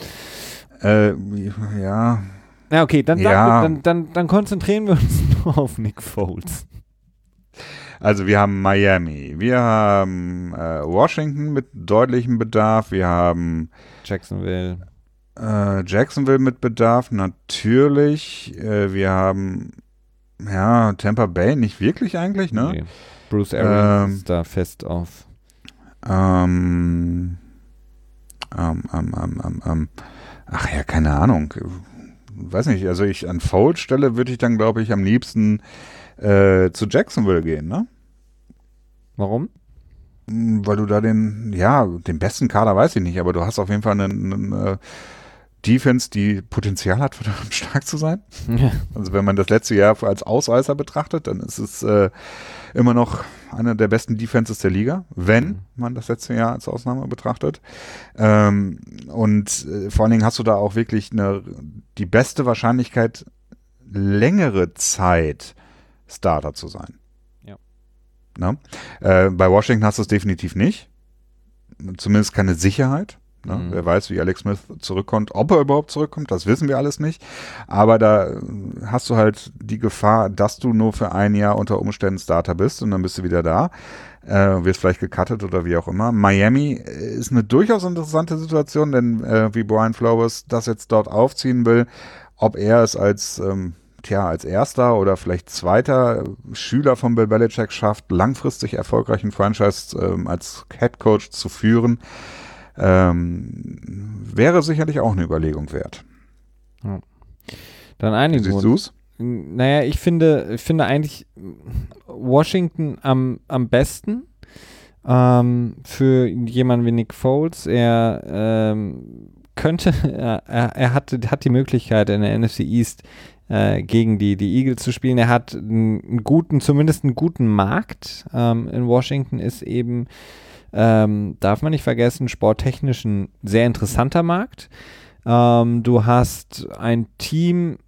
Ja. Ja, okay, dann konzentrieren wir uns nur auf Nick Foles. Also wir haben Miami, wir haben Washington mit deutlichem Bedarf, wir haben Jacksonville mit Bedarf, natürlich. Wir haben Tampa Bay nicht wirklich eigentlich, ne? Okay. Bruce Arians ist da fest auf. Ach ja, keine Ahnung. Weiß nicht, also an Foles Stelle würde ich dann, glaube ich, am liebsten zu Jacksonville gehen, ne? Warum? Weil du da den besten Kader weiß ich nicht, aber du hast auf jeden Fall eine Defense, die Potenzial hat, verdammt stark zu sein. Ja. Also wenn man das letzte Jahr als Ausreißer betrachtet, dann ist es immer noch eine der besten Defenses der Liga, wenn man das letzte Jahr als Ausnahme betrachtet. Vor allen Dingen hast du da auch wirklich die beste Wahrscheinlichkeit, längere Zeit Starter zu sein. Ja. Na? Bei Washington hast du es definitiv nicht. Zumindest keine Sicherheit. Ne? Wer weiß, wie Alex Smith zurückkommt, ob er überhaupt zurückkommt, das wissen wir alles nicht. Aber da hast du halt die Gefahr, dass du nur für ein Jahr unter Umständen Starter bist und dann bist du wieder da, wirst vielleicht gecuttet oder wie auch immer. Miami ist eine durchaus interessante Situation, denn wie Brian Flores das jetzt dort aufziehen will, ob er es als erster oder vielleicht zweiter Schüler von Bill Belichick schafft, langfristig erfolgreichen Franchise als Head Coach zu führen, wäre sicherlich auch eine Überlegung wert. Ja. Dann einigen wir uns. Siehst du's? Naja, ich finde eigentlich Washington am besten für jemanden wie Nick Foles. Er hat die Möglichkeit in der NFC East gegen die Eagles zu spielen. Er hat zumindest einen guten Markt. In Washington ist eben darf man nicht vergessen, sporttechnisch ein sehr interessanter Markt. Du hast ein Team,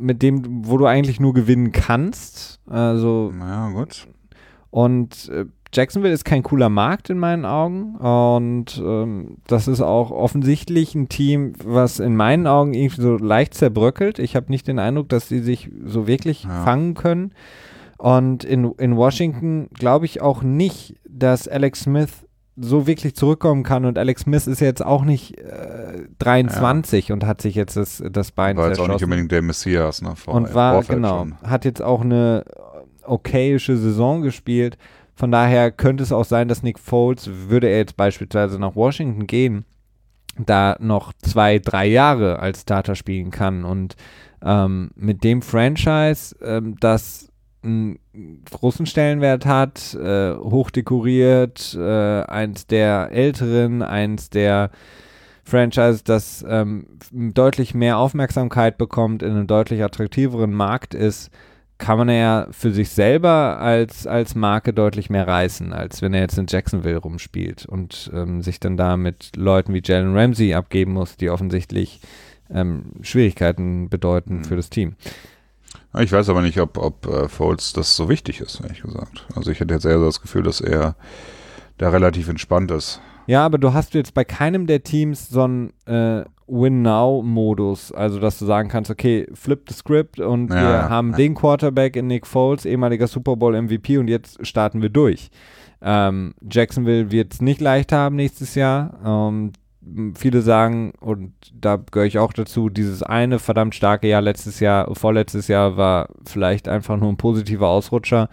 wo du eigentlich nur gewinnen kannst. Also, ja, gut. Und Jacksonville ist kein cooler Markt in meinen Augen und das ist auch offensichtlich ein Team, was in meinen Augen irgendwie so leicht zerbröckelt. Ich habe nicht den Eindruck, dass sie sich so wirklich fangen können. Und in Washington glaube ich auch nicht, dass Alex Smith so wirklich zurückkommen kann. Und Alex Smith ist jetzt auch nicht 23 und hat sich jetzt das Bein war zerschossen. Jetzt auch nicht unbedingt der Messias, ne? Hat jetzt auch eine okayische Saison gespielt. Von daher könnte es auch sein, dass Nick Foles, würde er jetzt beispielsweise nach Washington gehen, da noch 2-3 Jahre als Starter spielen kann. Und mit dem Franchise, das einen großen Stellenwert hat, hochdekoriert, eins der älteren, eins der Franchise, das deutlich mehr Aufmerksamkeit bekommt, in einem deutlich attraktiveren Markt ist, kann man ja für sich selber als Marke deutlich mehr reißen, als wenn er jetzt in Jacksonville rumspielt und sich dann da mit Leuten wie Jalen Ramsey abgeben muss, die offensichtlich Schwierigkeiten bedeuten für das Team. Ich weiß aber nicht, ob Foles das so wichtig ist, ehrlich gesagt. Also ich hätte jetzt eher so das Gefühl, dass er da relativ entspannt ist. Ja, aber du hast jetzt bei keinem der Teams so einen Win-Now-Modus, also dass du sagen kannst, okay, flip the script und wir haben den Quarterback in Nick Foles, ehemaliger Super Bowl MVP und jetzt starten wir durch. Jacksonville wird es nicht leicht haben nächstes Jahr. Viele sagen, und da gehöre ich auch dazu, dieses eine verdammt starke Jahr vorletztes Jahr war vielleicht einfach nur ein positiver Ausrutscher.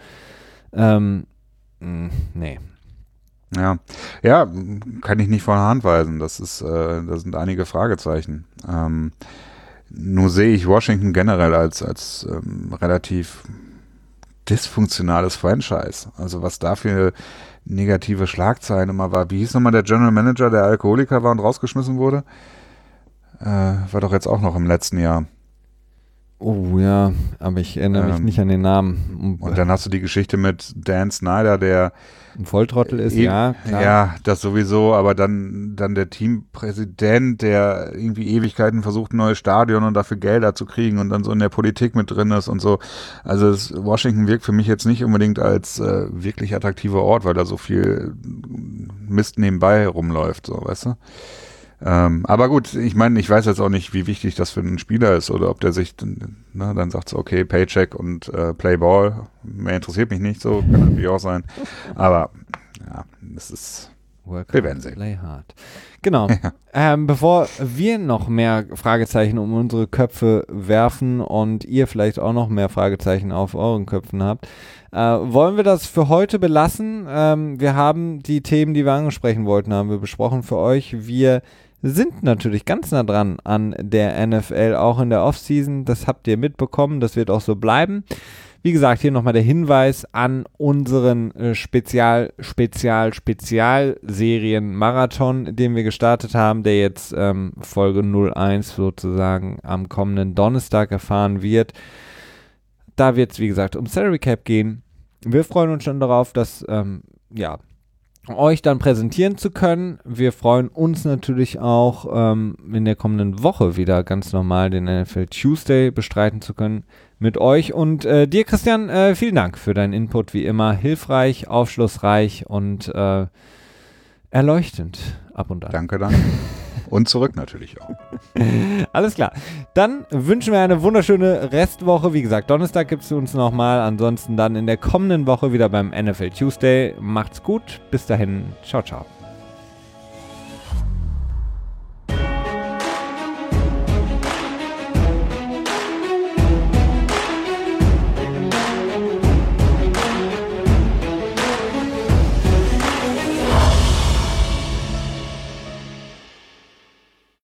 Nee. Ja, kann ich nicht von der Hand weisen. Da sind einige Fragezeichen. Nur sehe ich Washington generell als relativ dysfunktionales Franchise. Also was da für negative Schlagzeilen immer war. Wie hieß nochmal der General Manager, der Alkoholiker war und rausgeschmissen wurde? War doch jetzt auch noch im letzten Jahr. Oh ja, aber ich erinnere mich nicht an den Namen. Und dann hast du die Geschichte mit Dan Snyder, der ein Volltrottel ist, ja, klar. Ja, das sowieso, aber dann der Teampräsident, der irgendwie Ewigkeiten versucht, ein neues Stadion und dafür Gelder zu kriegen und dann so in der Politik mit drin ist und so. Also Washington wirkt für mich jetzt nicht unbedingt als wirklich attraktiver Ort, weil da so viel Mist nebenbei rumläuft, so, weißt du? Aber gut, ich meine, ich weiß jetzt auch nicht, wie wichtig das für einen Spieler ist oder ob der sich dann sagt so, okay, Paycheck und Play Ball, mehr interessiert mich nicht, so kann natürlich auch sein. Aber ja, das ist, wir werden sehen. Play hard. Genau. Bevor wir noch mehr Fragezeichen um unsere Köpfe werfen und ihr vielleicht auch noch mehr Fragezeichen auf euren Köpfen habt, wollen wir das für heute belassen. Wir haben die Themen, die wir ansprechen wollten, haben wir besprochen für euch. Wir sind natürlich ganz nah dran an der NFL, auch in der Offseason. Das habt ihr mitbekommen, das wird auch so bleiben. Wie gesagt, hier nochmal der Hinweis an unseren Spezialserien-Marathon, den wir gestartet haben, der jetzt Folge 01 sozusagen am kommenden Donnerstag erfahren wird. Da wird es, wie gesagt, um Salary Cap gehen. Wir freuen uns schon darauf, das euch dann präsentieren zu können. Wir freuen uns natürlich auch, in der kommenden Woche wieder ganz normal den NFL Tuesday bestreiten zu können mit euch. Und dir, Christian, vielen Dank für deinen Input, wie immer. Hilfreich, aufschlussreich und erleuchtend ab und an. Danke. Und zurück natürlich auch. Alles klar. Dann wünschen wir eine wunderschöne Restwoche. Wie gesagt, Donnerstag gibt es uns nochmal. Ansonsten dann in der kommenden Woche wieder beim NFL Tuesday. Macht's gut. Bis dahin. Ciao, ciao.